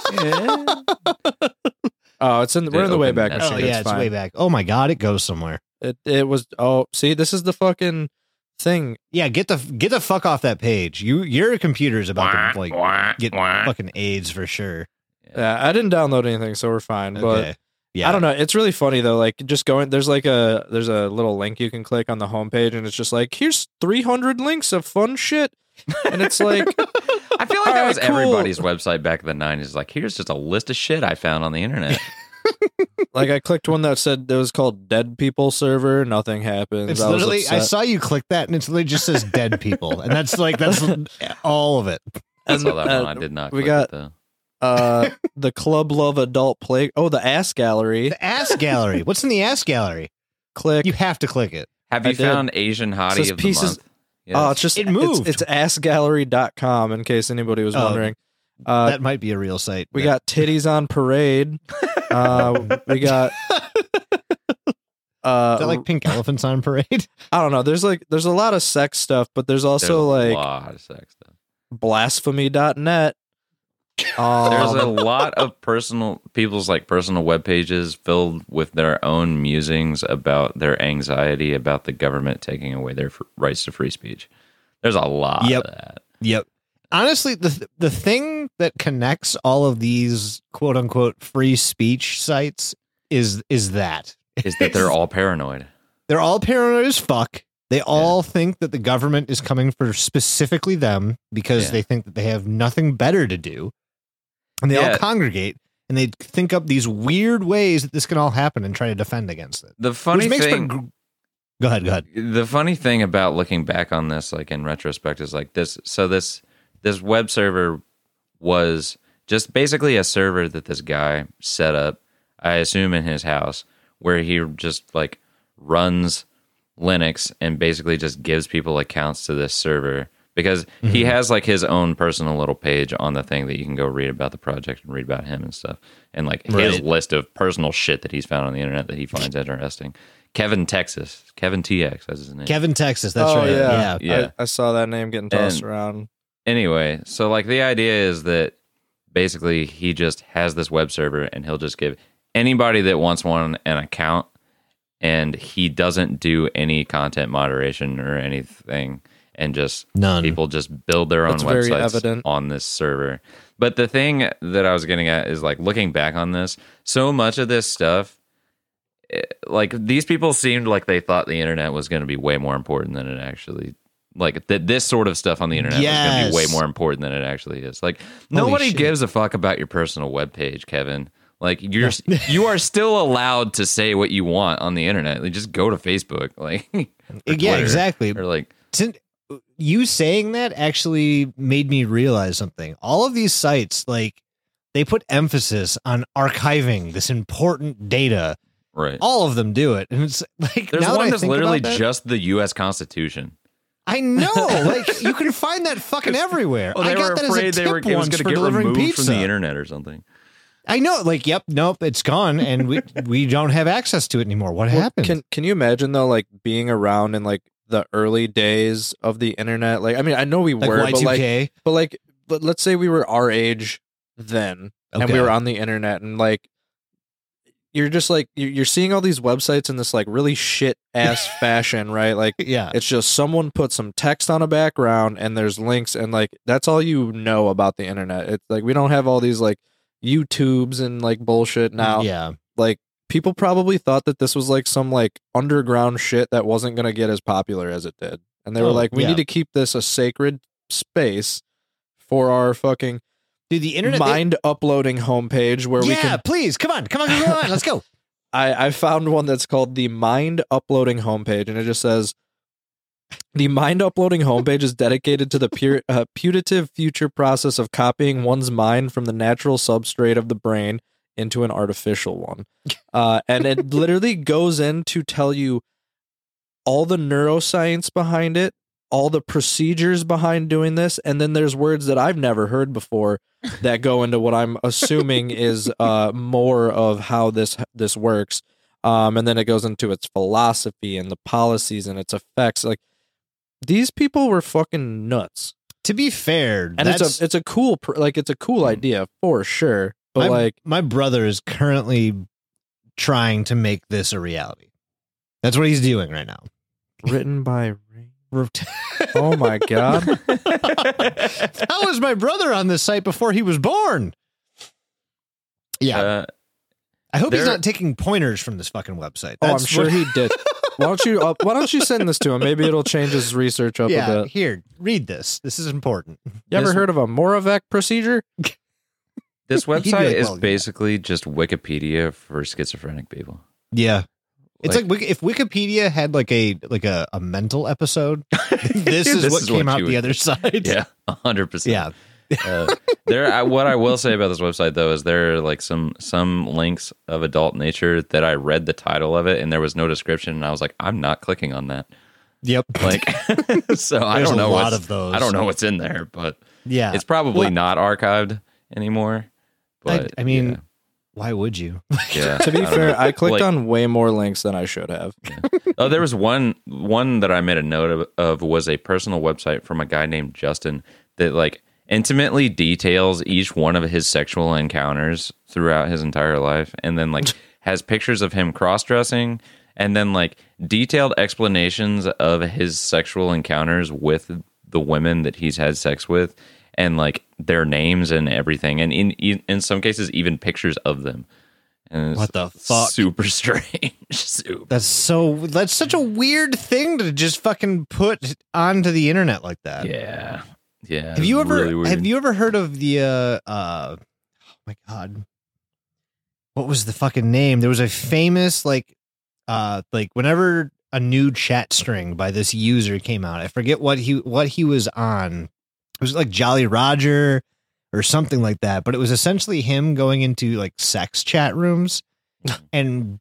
Oh, it's in. Did We're in it the open Wayback that- Machine. oh yeah, it's fine. way back. Oh my God, it goes somewhere. It it was. Oh, see, this is the fucking thing. Yeah, get the get the fuck off that page. You your computer is about to like get fucking AIDS for sure. Yeah, I didn't download anything, so we're fine. But Okay. Yeah, I don't know. It's really funny though. Like just going, there's like a there's a little link you can click on the homepage, and it's just like here's three hundred links of fun shit, and it's like I feel like All that right, was cool. everybody's website back in the nineties. Like, here's just a list of shit I found on the internet. like I clicked one that said it was called Dead People Server. Nothing happens. It's I was literally. I upset. saw you click that, and it's literally just says dead people, and that's like that's all of it. I saw And, that one. uh, I did not we click got- it, though. uh the Club Love Adult Play. Oh, the Ass Gallery. The ass gallery. What's in the ass gallery? Click. You have to click it. Have I you did. found Asian Hottie Says of the pieces- month? Oh, Yes. it's just It moved. It's, it's ass gallery dot com in case anybody was Oh, wondering. Uh, that might be a real site. we That- got titties on parade. Uh, we got. Uh, Is that like pink elephants on parade? I don't know. There's like there's a lot of sex stuff, but there's There's also a like lot of sex stuff. blasphemy dot net. Um, There's a lot of personal people's like personal web pages filled with their own musings about their anxiety about the government taking away their f- rights to free speech. There's a lot Yep. of that. Yep. Honestly, the the thing that connects all of these quote unquote free speech sites is is that Is that they're all paranoid. they're all paranoid as fuck. They all think that the government is coming for specifically them because Yeah. they think that they have nothing better to do. And they all Yeah. congregate and they think up these weird ways that this can all happen and try to defend against it. The funny Which makes thing for- Go ahead, go ahead. the funny thing about looking back on this like in retrospect is like this so this this web server was just basically a server that this guy set up, I assume in his house, where he just like runs Linux and basically just gives people accounts to this server, because mm-hmm. he has like his own personal little page on the thing that you can go read about the project and read about him and stuff, and like right. his list of personal shit that he's found on the internet that he finds interesting. Kevin Texas, Kevin T X, that's his name. Kevin Texas, that's oh, right. Yeah, yeah. yeah. I, I saw that name getting tossed and around. Anyway, so like the idea is that basically he just has this web server and he'll just give anybody that wants one an account, and he doesn't do any content moderation or anything, and just None. people just build their own That's very websites evident. on this server. But the thing that I was getting at is like looking back on this, so much of this stuff, it, like these people seemed like they thought the internet was going to be way more important than it actually. Like that, this sort of stuff on the internet yes. was going to be way more important than it actually is. Like nobody shit. gives a fuck about your personal webpage, Kevin. Like you're, you are still allowed to say what you want on the internet. Like, just go to Facebook, like yeah, exactly. Or like you saying that actually made me realize something. All of these sites, like they put emphasis on archiving this important data. Right. All of them do it, and it's like there's now one that that's I think literally about that, just the U S Constitution. I know, like you can find that fucking everywhere. Well, they I got were that afraid as a they tip were it was once going to for get delivering removed pizza. from the internet or something. I know, like, yep, nope, it's gone, and we we don't have access to it anymore. What Well, happened? Can Can you imagine though, like being around in like the early days of the internet? Like, I mean, I know we like were, Y but two like, K? but like, but let's say we were our age then, and Okay. we were on the internet, and like, you're just like you- you're seeing all these websites in this like really shit ass fashion, right? Like, Yeah, it's just someone put some text on a background, and there's links, and like that's all you know about the internet. It's like we don't have all these like YouTubes and like bullshit now. yeah. Like people probably thought that this was like some like underground shit that wasn't going to get as popular as it did. And they were Oh, like, we yeah. need to keep this a sacred space for our fucking Dude, the internet. mind uploading homepage where they, we yeah, can. please, come on, come on, come on, let's go. I, I found one that's called the mind uploading homepage, and it just says, the mind uploading homepage is dedicated to the pure, uh, putative future process of copying one's mind from the natural substrate of the brain into an artificial one. Uh, and it literally goes in to tell you all the neuroscience behind it, all the procedures behind doing this, and then there's words that I've never heard before that go into what I'm assuming is uh, more of how this this works. Um, and then it goes into its philosophy and the policies and its effects. Like, these people were fucking nuts. To be fair, And that's, it's a it's a cool pr- like it's a cool idea for sure. But my, like my brother is currently trying to make this a reality. That's what he's doing right now. written by Ray. Oh my god. How was my brother on this site before he was born? Yeah. Uh, I hope he's there- not taking pointers from this fucking website. Oh, I'm That's sure what- he did. Why don't you uh, why don't you send this to him? Maybe it'll change his research up a Yeah, bit. here, read this. This is important. You ever This- heard of a Moravec procedure? this He'd be website like, is well, yeah. basically just Wikipedia for schizophrenic people. Yeah. It's Like- like, Wiki- if Wikipedia had like a like a, a mental episode, this is This what is came what out you the would- other side. Yeah, a hundred percent. Yeah. Uh, there, I, what I will say about this website though is there are like some some links of adult nature that I read the title of it and there was no description and I was like, I'm not clicking on that. Yep. Like, so I There's don't a know lot what's, of those. I don't know what's in there, but Yeah. it's probably Well, not archived anymore. But I, I mean, why would you? yeah, yeah. To be I don't fair, know. I clicked Like- on way more links than I should have. Oh, there was one one that I made a note of, of was a personal website from a guy named Justin that like intimately details each one of his sexual encounters throughout his entire life, and then like has pictures of him cross-dressing, and then like detailed explanations of his sexual encounters with the women that he's had sex with, and like their names and everything, and in in some cases even pictures of them. And it's What the fuck? Super strange. Super. That's so. That's such a weird thing to just fucking put onto the internet like that. Yeah, yeah. Have you it's ever really weird. have you ever heard of the uh uh oh my god. What was the fucking name? There was a famous like uh like whenever a new chat string by this user came out, I forget what he what he was on. it was like Jolly Roger or something like that, but it was essentially him going into like sex chat rooms and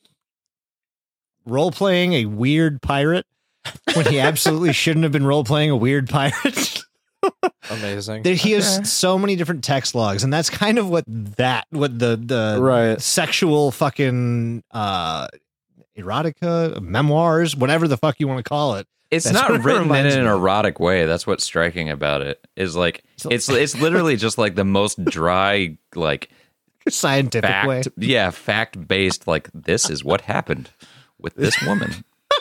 role playing a weird pirate when he absolutely shouldn't have been role playing a weird pirate. Amazing. There, he Okay. has so many different text logs, and that's kind of what that what the the Right. sexual fucking uh erotica memoirs, whatever the fuck you want to call it. It's That's what not it written in reminds an me of. erotic way. That's what's striking about it. Is like it's it's literally just like the most dry, like Scientific fact, way. yeah, fact based. Like this is what happened with this woman.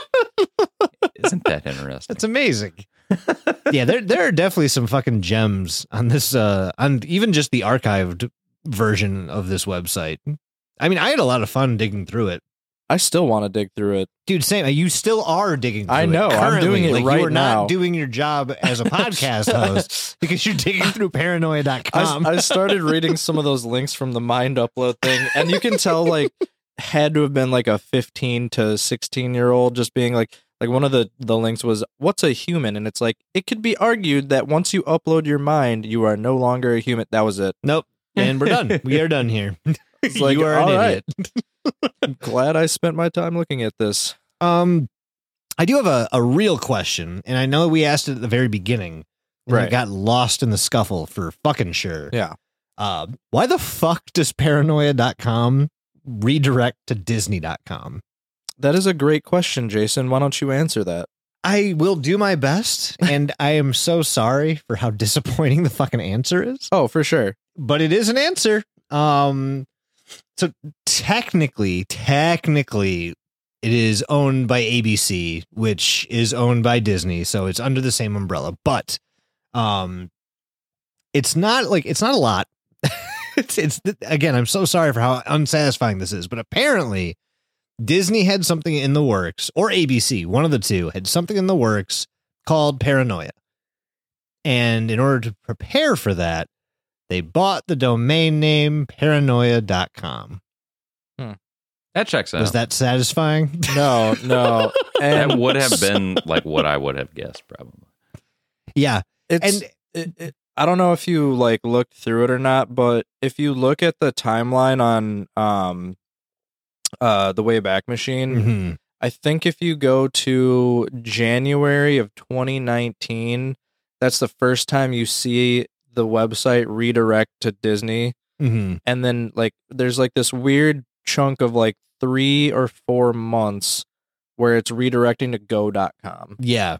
Isn't that interesting? That's amazing. Yeah, there there are definitely some fucking gems on this uh on even just the archived version of this website. I mean, I had a lot of fun digging through it. I still want to dig through it. Dude, same. You still are digging through I know, it. I'm currently. doing it like, right You are now. not doing your job as a podcast host because you're digging through paranoia dot I, com. I started reading some of those links from the Mind Upload thing, and you can tell like had to have been like a fifteen to sixteen year old just being like like one of the the links was what's a human, and it's like it could be argued that once you upload your mind, you are no longer a human. That was it. Nope. And we're done. We are done here. It's like, you are an all idiot. right. I'm glad I spent my time looking at this. Um, I do have a, a real question, and I know we asked it at the very beginning. And Right. It got lost in the scuffle for fucking sure. Yeah. Uh, why the fuck does paranoia dot com redirect to disney dot com? That is a great question, Jason. Why don't you answer that? I will do my best, and I am so sorry for how disappointing the fucking answer is. Oh, for sure. But it is an answer. Um, so technically, technically, it is owned by A B C, which is owned by Disney, so it's under the same umbrella. But, um, it's not like it's not a lot. it's it's again, I'm so sorry for how unsatisfying this is, but apparently, Disney had something in the works, or A B C, one of the two, had something in the works called Paranoia. And in order to prepare for that, they bought the domain name paranoia dot com. That checks out. Was that satisfying? No, no. And that would have been like what I would have guessed, probably. Yeah. It's, And it, it, I don't know if you like looked through it or not, but if you look at the timeline on um uh the Wayback Machine, mhm. I think if you go to January of twenty nineteen, that's the first time you see the website redirect to Disney. Mhm. And then like there's like this weird chunk of like three or four months where it's redirecting to go dot com. Yeah.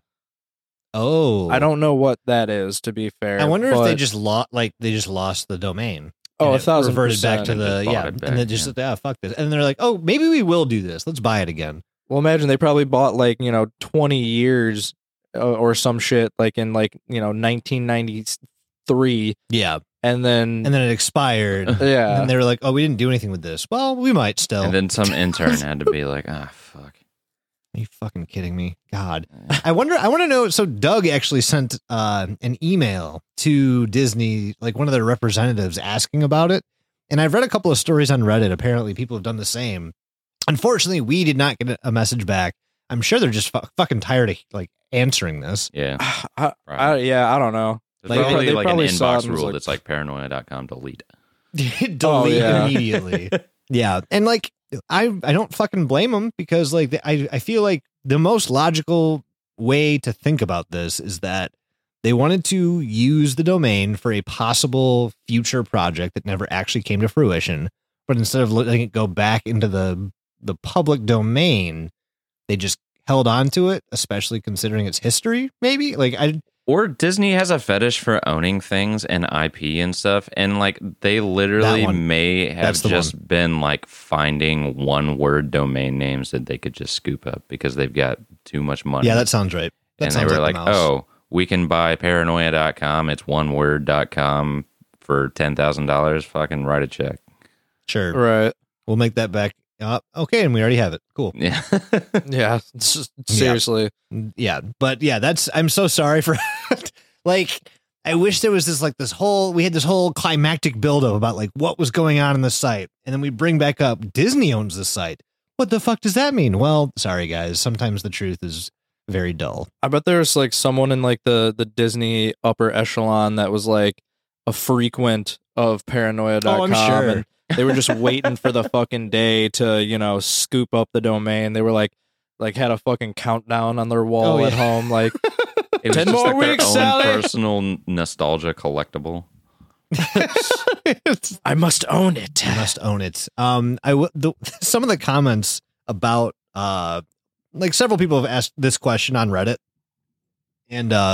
Oh. I don't know what that is, to be fair. I wonder if they but- just lost like they just lost the domain. Oh, and a it thousand reverted back to percent. the And just yeah, bought it back, and then just yeah. yeah, fuck this. And they're like, "Oh, maybe we will do this. Let's buy it again." Well, imagine they probably bought like, you know, twenty years uh, or some shit like in like, you know, nineteen ninety-three. Yeah. And then, And then it expired. yeah. And they were like, "Oh, we didn't do anything with this." Well, we might still. And then some intern had to be like, ah, fuck. Are you fucking kidding me? God. I wonder, I want to know. So Doug actually sent uh, an email to Disney, like one of their representatives asking about it. And I've read a couple of stories on Reddit. Apparently people have done the same. Unfortunately, we did not get a message back. I'm sure they're just fu- fucking tired of like answering this. Yeah. I, I, yeah, I don't know. There's Like, probably they like probably an saw it inbox and was rule like- that's like paranoia dot com delete. Delete Oh, yeah. immediately. Yeah. And like, I, I don't fucking blame them because like, I, I feel like the most logical way to think about this is that they wanted to use the domain for a possible future project that never actually came to fruition. But instead of letting it go back into the, the public domain, they just held on to it, especially considering its history, maybe like I, Or Disney has a fetish for owning things and I P and stuff, and like they literally That one. may have That's the just been like finding one word domain names that they could just scoop up because they've got too much money. yeah, that sounds right. That and they sounds were like, like, the mouse. oh, we can buy paranoia dot com. It's one word dot com for ten thousand dollars. Fucking write a check. Sure. Right. We'll make that back. Uh, okay. And we already have it. Cool. Yeah. Yeah. It's just, seriously. Yeah, but yeah, that's I'm so sorry for like I wish there was this like this whole we had this whole climactic buildup about like what was going on in the site, and then we bring back up Disney owns the site. What the fuck does that mean? Well, sorry guys, sometimes the truth is very dull. I bet there's like someone in like the the Disney upper echelon that was like a frequent of paranoia dot com. Oh, I'm sure. And they were just waiting for the fucking day to, you know, scoop up the domain. They were like, like had a fucking countdown on their wall Oh, at yeah. home. Like, It was ten just more like their weeks, own Sally. personal nostalgia collectible. I must own it. You must own it. Um, I w- the, some of the comments about uh, like several people have asked this question on Reddit, and uh,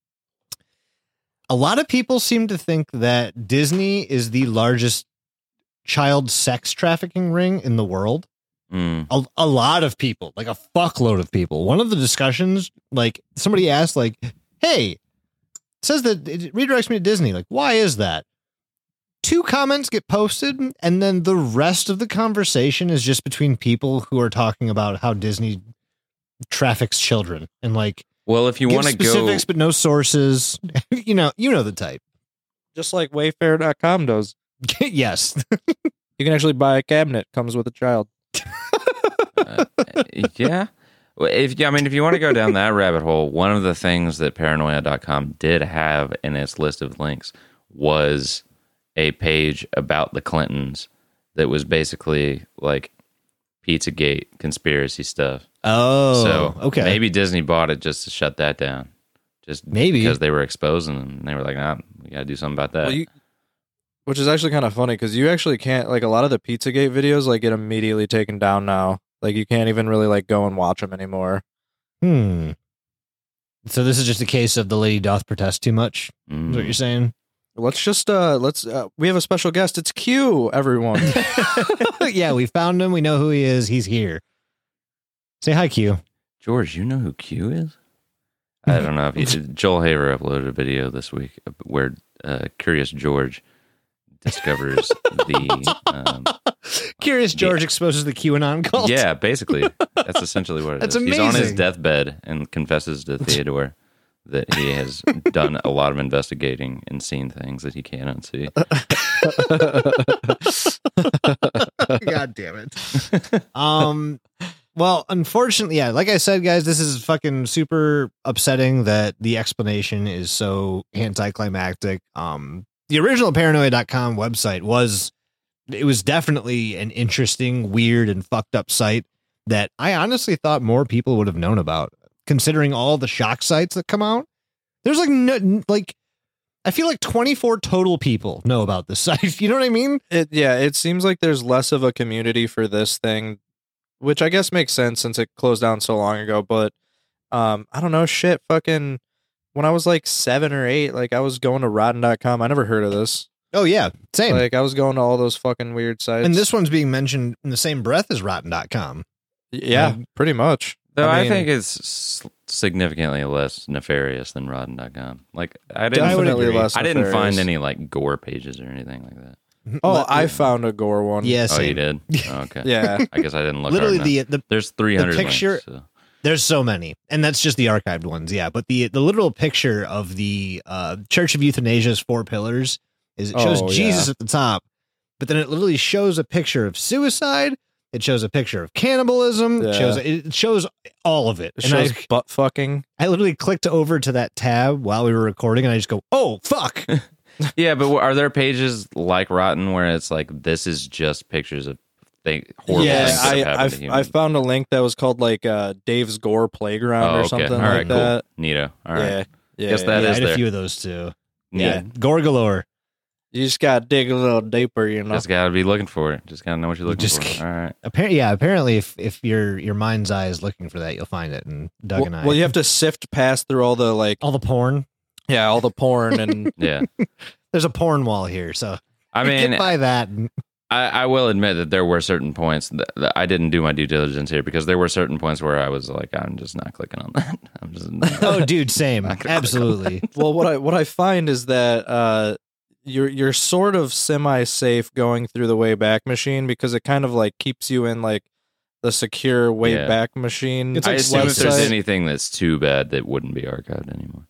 a lot of people seem to think that Disney is the largest child sex trafficking ring in the world. Mm. A, a lot of people, like a fuckload of people. One of the discussions, like somebody asked, like, "Hey, it says that it redirects me to Disney. Like, why is that?" Two comments get posted, and then the rest of the conversation is just between people who are talking about how Disney traffics children and like Well, if you give want to go, specifics but no sources. you know, you know the type. Just like wayfair dot com does. Yes. You can actually buy a cabinet. Comes with a child. uh, yeah. Well, if I mean, if you want to go down that rabbit hole, one of the things that paranoia dot com did have in its list of links was a page about the Clintons that was basically like Pizzagate conspiracy stuff. Oh, so okay. maybe Disney bought it just to shut that down. Just Maybe. because they were exposing them, and they were like, "Nah, we got to do something about that." Well, you, which is actually kind of funny because you actually can't, like, a lot of the Pizzagate videos like get immediately taken down now. Like, you can't even really like go and watch them anymore. Hmm. So this is just a case of the lady doth protest too much. Mm. Is what you're saying? Let's just uh let's uh, we have a special guest. It's Q, everyone. Yeah, we found him. We know who he is. He's here. Say hi, Q. George, you know who Q is? I don't know if you, Joel Haver uploaded a video this week where uh, Curious George discovers the um, Curious George exposes the QAnon cult. yeah, basically that's essentially what it That's is. He's on his amazing. deathbed and confesses to Theodore that he has done a lot of investigating and seen things that he can't unsee. God damn it. Um, well, unfortunately, yeah, like I said, guys, this is fucking super upsetting that the explanation is so anticlimactic. Um, the original paranoia dot com website was, it was definitely an interesting, weird, and fucked up site that I honestly thought more people would have known about, considering all the shock sites that come out. There's like, no, like, I feel like twenty-four total people know about this site. You know what I mean? It yeah, it seems like there's less of a community for this thing, which I guess makes sense since it closed down so long ago. But um, I don't know, shit. Fucking, when I was like seven or eight, like I was going to rotten dot com. I never heard of this. Oh, yeah. Same. Like I was going to all those fucking weird sites. And this one's being mentioned in the same breath as rotten dot com. yeah, Yeah. pretty much. Though I, mean, think it's s- significantly less nefarious than rotten dot com. Like I didn't, I would definitely agree. less. I didn't find nefarious. any like gore pages or anything like that. Oh, Li- I found a gore one. Yeah, Oh, you same. did? Oh, okay. Yeah. I guess I didn't look. Literally, hard enough. the, the There's three hundred picture- links. So. there's so many, and that's just the archived ones. Yeah, but the the literal picture of the uh, Church of Euthanasia's four pillars is it shows Oh, Jesus yeah. at the top, but then it literally shows a picture of suicide. It shows a picture of cannibalism. It Yeah. shows it shows all of it. It And I, shows butt fucking. I literally clicked over to that tab while we were recording, and I just go, "Oh fuck!" Yeah, but are there pages like Rotten where it's like this is just pictures of thing, horrible Yeah, things that I have happened to I, humans? I found a link that was called like uh, Dave's Gore Playground oh, or okay. something All like right, cool. that. Neato. All right. Yeah, yeah. Guess that yeah, I is had a there. few of those too. Yeah. Yeah, gore galore. You just gotta dig a little deeper, you know. Just gotta be looking for it. Just gotta know what you're looking Just- for. All right. Apparently, yeah. Apparently, if if your your mind's eye is looking for that, you'll find it. And Doug well, and I, well, you have to sift past through all the like, all the porn. yeah, all the porn and Yeah. There's a porn wall here, so I get mean, by that. and- I, I will admit that there were certain points that, that I didn't do my due diligence here because there were certain points where I was like, I'm just not clicking on that. I'm just. Oh, dude, same. Not gonna click on Absolutely. well, what I what I find is that uh, you're you're sort of semi safe going through the Wayback Machine because it kind of like keeps you in like the secure Wayback Machine. It's I like assume if there's website. anything that's too bad that wouldn't be archived anymore.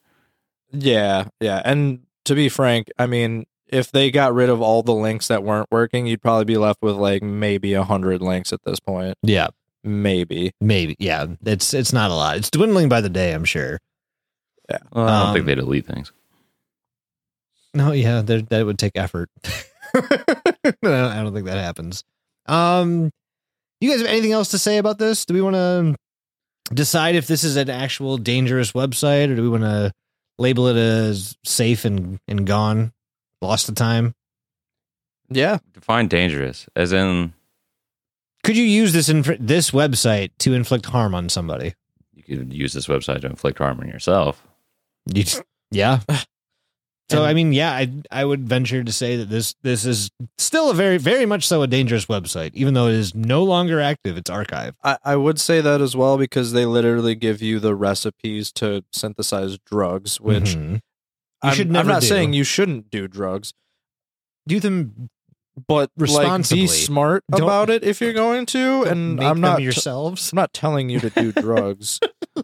Yeah, yeah, and to be frank, I mean, if they got rid of all the links that weren't working, you'd probably be left with like maybe a hundred links at this point. Yeah. maybe. Maybe, yeah. It's it's not a lot. It's dwindling by the day, I'm sure. Well, I don't Um, think they delete things. No, yeah, there- that would take effort. I don't I don't think that happens. Um, you guys have anything else to say about this? Do we want to decide if this is an actual dangerous website, or do we want to label it as safe and, and gone, lost to time? Yeah. Define dangerous, as in Could you use this inf- this website to inflict harm on somebody? you could use this website to inflict harm on yourself. You just, yeah. So And- I mean, yeah, I I would venture to say that this this is still a very very much so a dangerous website, even though it is no longer active. It's archived. I, I would say that as well, because they literally give you the recipes to synthesize drugs, which Mhm. You I'm, should I'm never not do. saying you shouldn't do drugs, do them but like Responsibly. be smart Don't- about it if you're going to. And make I'm them not t- yourselves. I'm not telling you to do drugs,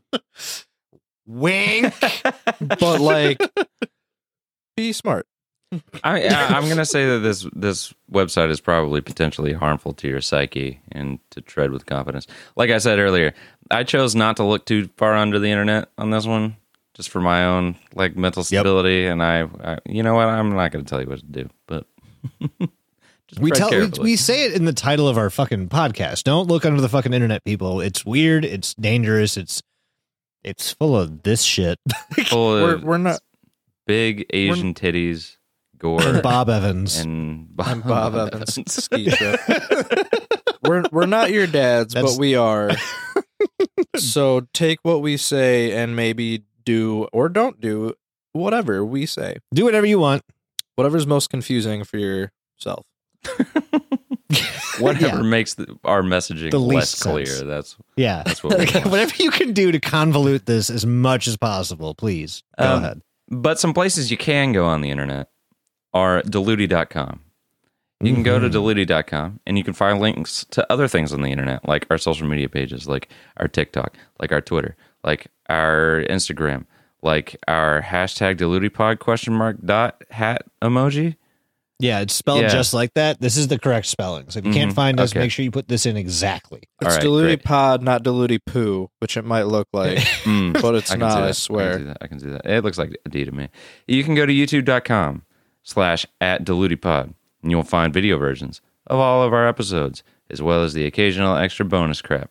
Wink. but like be smart. I, I, I'm going to say that this this website is probably potentially harmful to your psyche, and to tread with confidence. Like I said earlier, I chose not to look too far under the internet on this one, just for my own like mental stability. And I, I, you know what? I'm not going to tell you what to do, but just We tread tell we, carefully. we say it in the title of our fucking podcast. Don't look under the fucking internet, people. It's weird. It's dangerous. It's it's full of this shit. Full We're of we're not. big Asian titties, gore, And Bob Evans. and I'm Bob Evans. Ski trip. We're we're not your dads, That's- but we are. So take what we say and maybe do or don't do whatever we say. Do whatever you want. Whatever's most confusing for yourself. whatever Yeah. makes the, our messaging The less least clear. sense. That's Yeah. that's what we want. Whatever you can do to convolute this as much as possible, please. Go Um, ahead. But some places you can go on the internet are Diluti dot com. You can go to Mhm. Diluti dot com and you can find links to other things on the internet, like our social media pages, like our TikTok, like our Twitter, like our Instagram, like our hashtag DilutiPod question mark dot hat emoji. Yeah, it's spelled Yeah. just like that. This is the correct spelling. So if you can't Mhm. find us, Okay. make sure you put this in exactly. All It's right, Diluti great. Pod, not Diluti Poo, which it might look like, Mm, but it's I can not. see I that. I swear. can see that. I can see that. It looks like a D to me. You can go to youtube dot com slash at DilutiPod and you'll find video versions of all of our episodes, as well as the occasional extra bonus crap.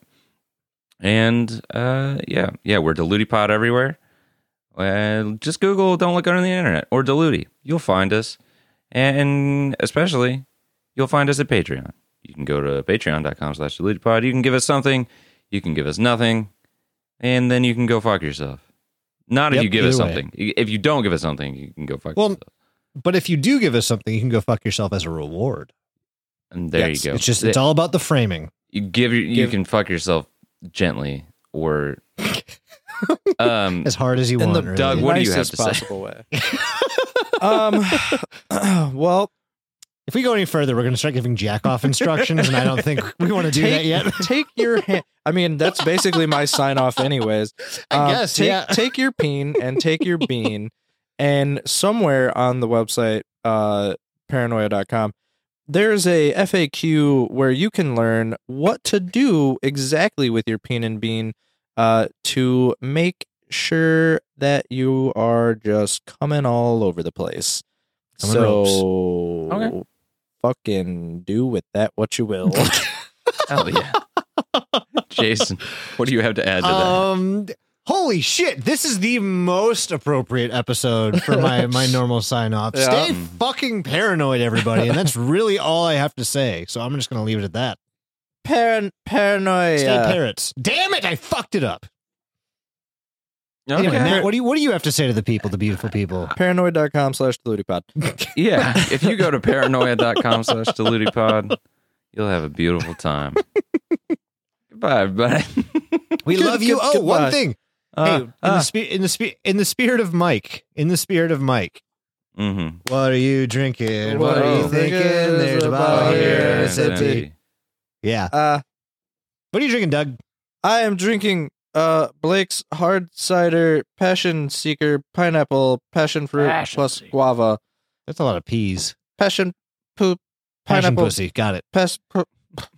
And uh, yeah, yeah, we're DilutiPod everywhere. Uh, just Google "Don't Look Under the Internet" or Diluti. You'll find us. And especially, you'll find us at Patreon. You can go to patreon dot com slash DilutiPod. You can give us something. You can give us nothing. And then you can go fuck yourself. Not if Yep, you give us either way. something. If you don't give us something, you can go fuck Well, yourself. But if you do give us something, you can go fuck yourself as a reward. And there yes, you go. It's just it's all about the framing. you give your, you give- can fuck yourself gently or um As hard as you In want. the really. Doug, what do you have nicest to say? possible way. um, well, If we go any further, we're going to start giving jack off instructions, and I don't think we want to do that take, yet. take your hand. I mean, that's basically my sign off, anyways. I Um, guess, take, yeah. take your peen and take your bean, and somewhere on the website, uh, paranoia dot com, there's a F A Q where you can learn what to do exactly with your peen and bean uh, to make sure that you are just coming all over the place. Coming so, Okay. fucking do with that what you will. Hell yeah. Jason, what do you have to add to that? Um, holy shit! This is the most appropriate episode for my my normal sign off. Yeah. Stay fucking paranoid, everybody, and that's really all I have to say. So I'm just going to leave it at that. Paran- paranoia. Stay parrots. Damn it! I fucked it up. Okay. Anyway, Matt, what do you what do you have to say to the people, the beautiful people? Paranoid dot com slash DilutiPod. Yeah, if you go to paranoia dot com slash DilutiPod, you'll have a beautiful time. Goodbye, everybody. We Good- love you. good- Oh, goodbye. one thing. Uh, hey, in uh, the spe- in the spe- in the spirit of Mike, in the spirit of Mike, mhm. what are you drinking? What, What are you are thinking? you thinking? There's a There's a bottle bottle here. here. It's It's empty. empty. Yeah. Uh, What are you drinking, Doug? I am drinking uh Blake's Hard Cider Passion Seeker Pineapple Passion Fruit Passion plus Seeker. guava That's a lot of peas. Passion Poop Passion Pineapple pussy. Got it. Pes, pr-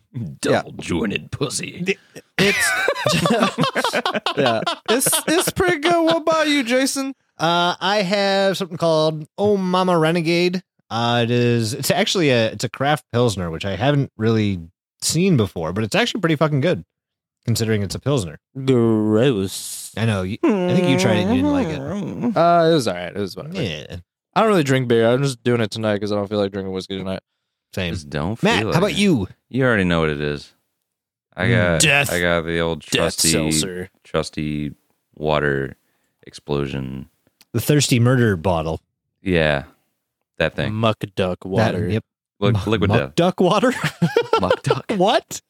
Double jointed pussy. It's yeah, it's it's pretty good. What about you, Jason? Uh, I have something called Oh Mama Renegade. Uh, it is. It's actually a. It's a craft pilsner, which I haven't really seen before, but it's actually pretty fucking good, considering it's a pilsner. Gross. I know. You, I think you tried it and you didn't like it. Uh, it was all right. It was whatever. Yeah, I don't really drink beer. I'm just doing it tonight because I don't feel like drinking whiskey tonight. same. Just don't feel Matt, like how about it. you? You already know what it is. I got Death. I got the old Death trusty seltzer. trusty water explosion. The Thirsty Murder bottle. Yeah. That thing. Muck duck water. That, yep. Look, Muck- liquid muck death. duck water. Muck duck. What?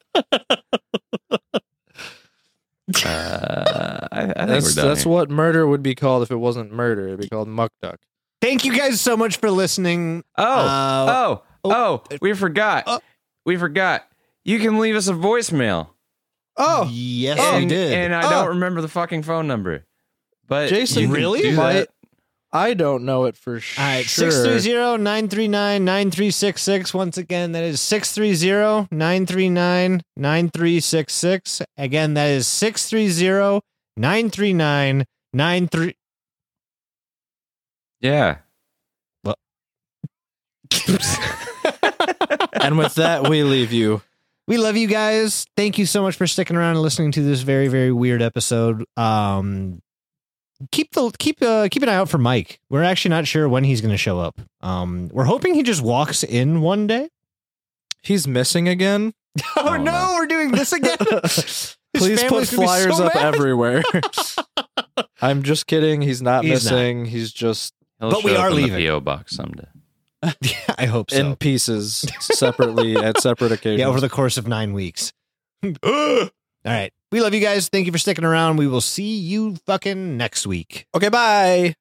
Uh, I, I think That's we're done that's here. what murder would be called if it wasn't murder. It'd be called muck duck. Thank you guys so much for listening. Oh, Uh, oh, oh. oh, we forgot. Oh. We forgot. You can leave us a voicemail. Oh, yes, and, we did. And I Oh. don't remember the fucking phone number. But Jason, you can really? do Might- that. I don't know it for sure. All right, six three zero, nine three nine, nine three six six. Once again, that is six three zero, nine three nine, nine three six six. Again, that is six three zero, nine three nine, nine three. Yeah. And with that, we leave you. We love you guys. Thank you so much for sticking around and listening to this very, very weird episode. Um, keep the keep uh, keep an eye out for Mike. We're actually not sure when he's going to show up. Um, we're hoping he just walks in one day. He's missing again. Oh, Oh, no, no. we're doing this again. Please put family's gonna be flyers so up mad. everywhere. I'm just kidding. He's not He's not. missing. He's just He'll But we show up are in the leaving. P O box someday. Yeah, I hope so. in pieces separately at separate occasions. Yeah, over the course of nine weeks. All right. We love you guys. Thank you for sticking around. We will see you fucking next week. Okay, bye.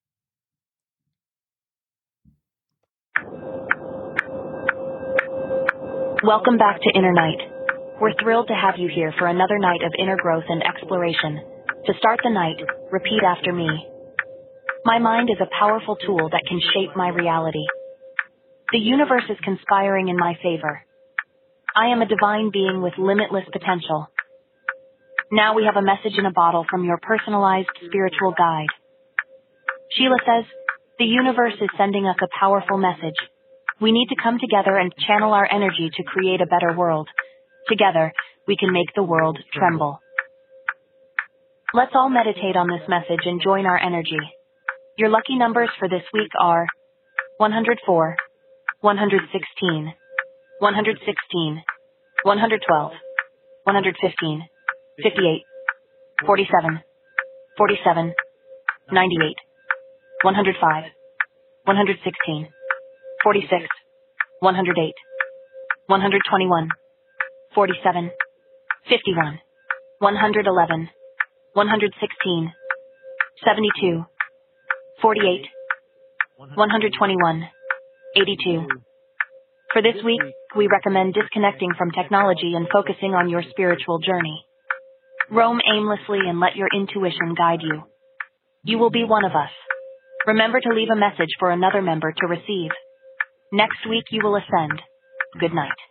Welcome back to Inner Night. We're thrilled to have you here for another night of inner growth and exploration. To start the night, repeat after me. My mind is a powerful tool that can shape my reality. The universe is conspiring in my favor. I am a divine being with limitless potential. Now we have a message in a bottle from your personalized spiritual guide. Sheila says, the universe is sending us a powerful message. We need to come together and channel our energy to create a better world. Together, we can make the world tremble. Let's all meditate on this message and join our energy. Your lucky numbers for this week are one hundred four, one hundred sixteen, one hundred sixteen, one hundred twelve, one hundred fifteen, fifty-eight, forty-seven, forty-seven, ninety-eight, one hundred five, one hundred sixteen, forty-six, one hundred eight, one hundred twenty-one, forty-seven, fifty-one, one hundred eleven, one hundred sixteen, seventy-two, forty-eight, one hundred twenty-one, eighty-two. For this week, we recommend disconnecting from technology and focusing on your spiritual journey. Roam aimlessly and let your intuition guide you. You will be one of us. Remember to leave a message for another member to receive. Next week you will ascend. Good night.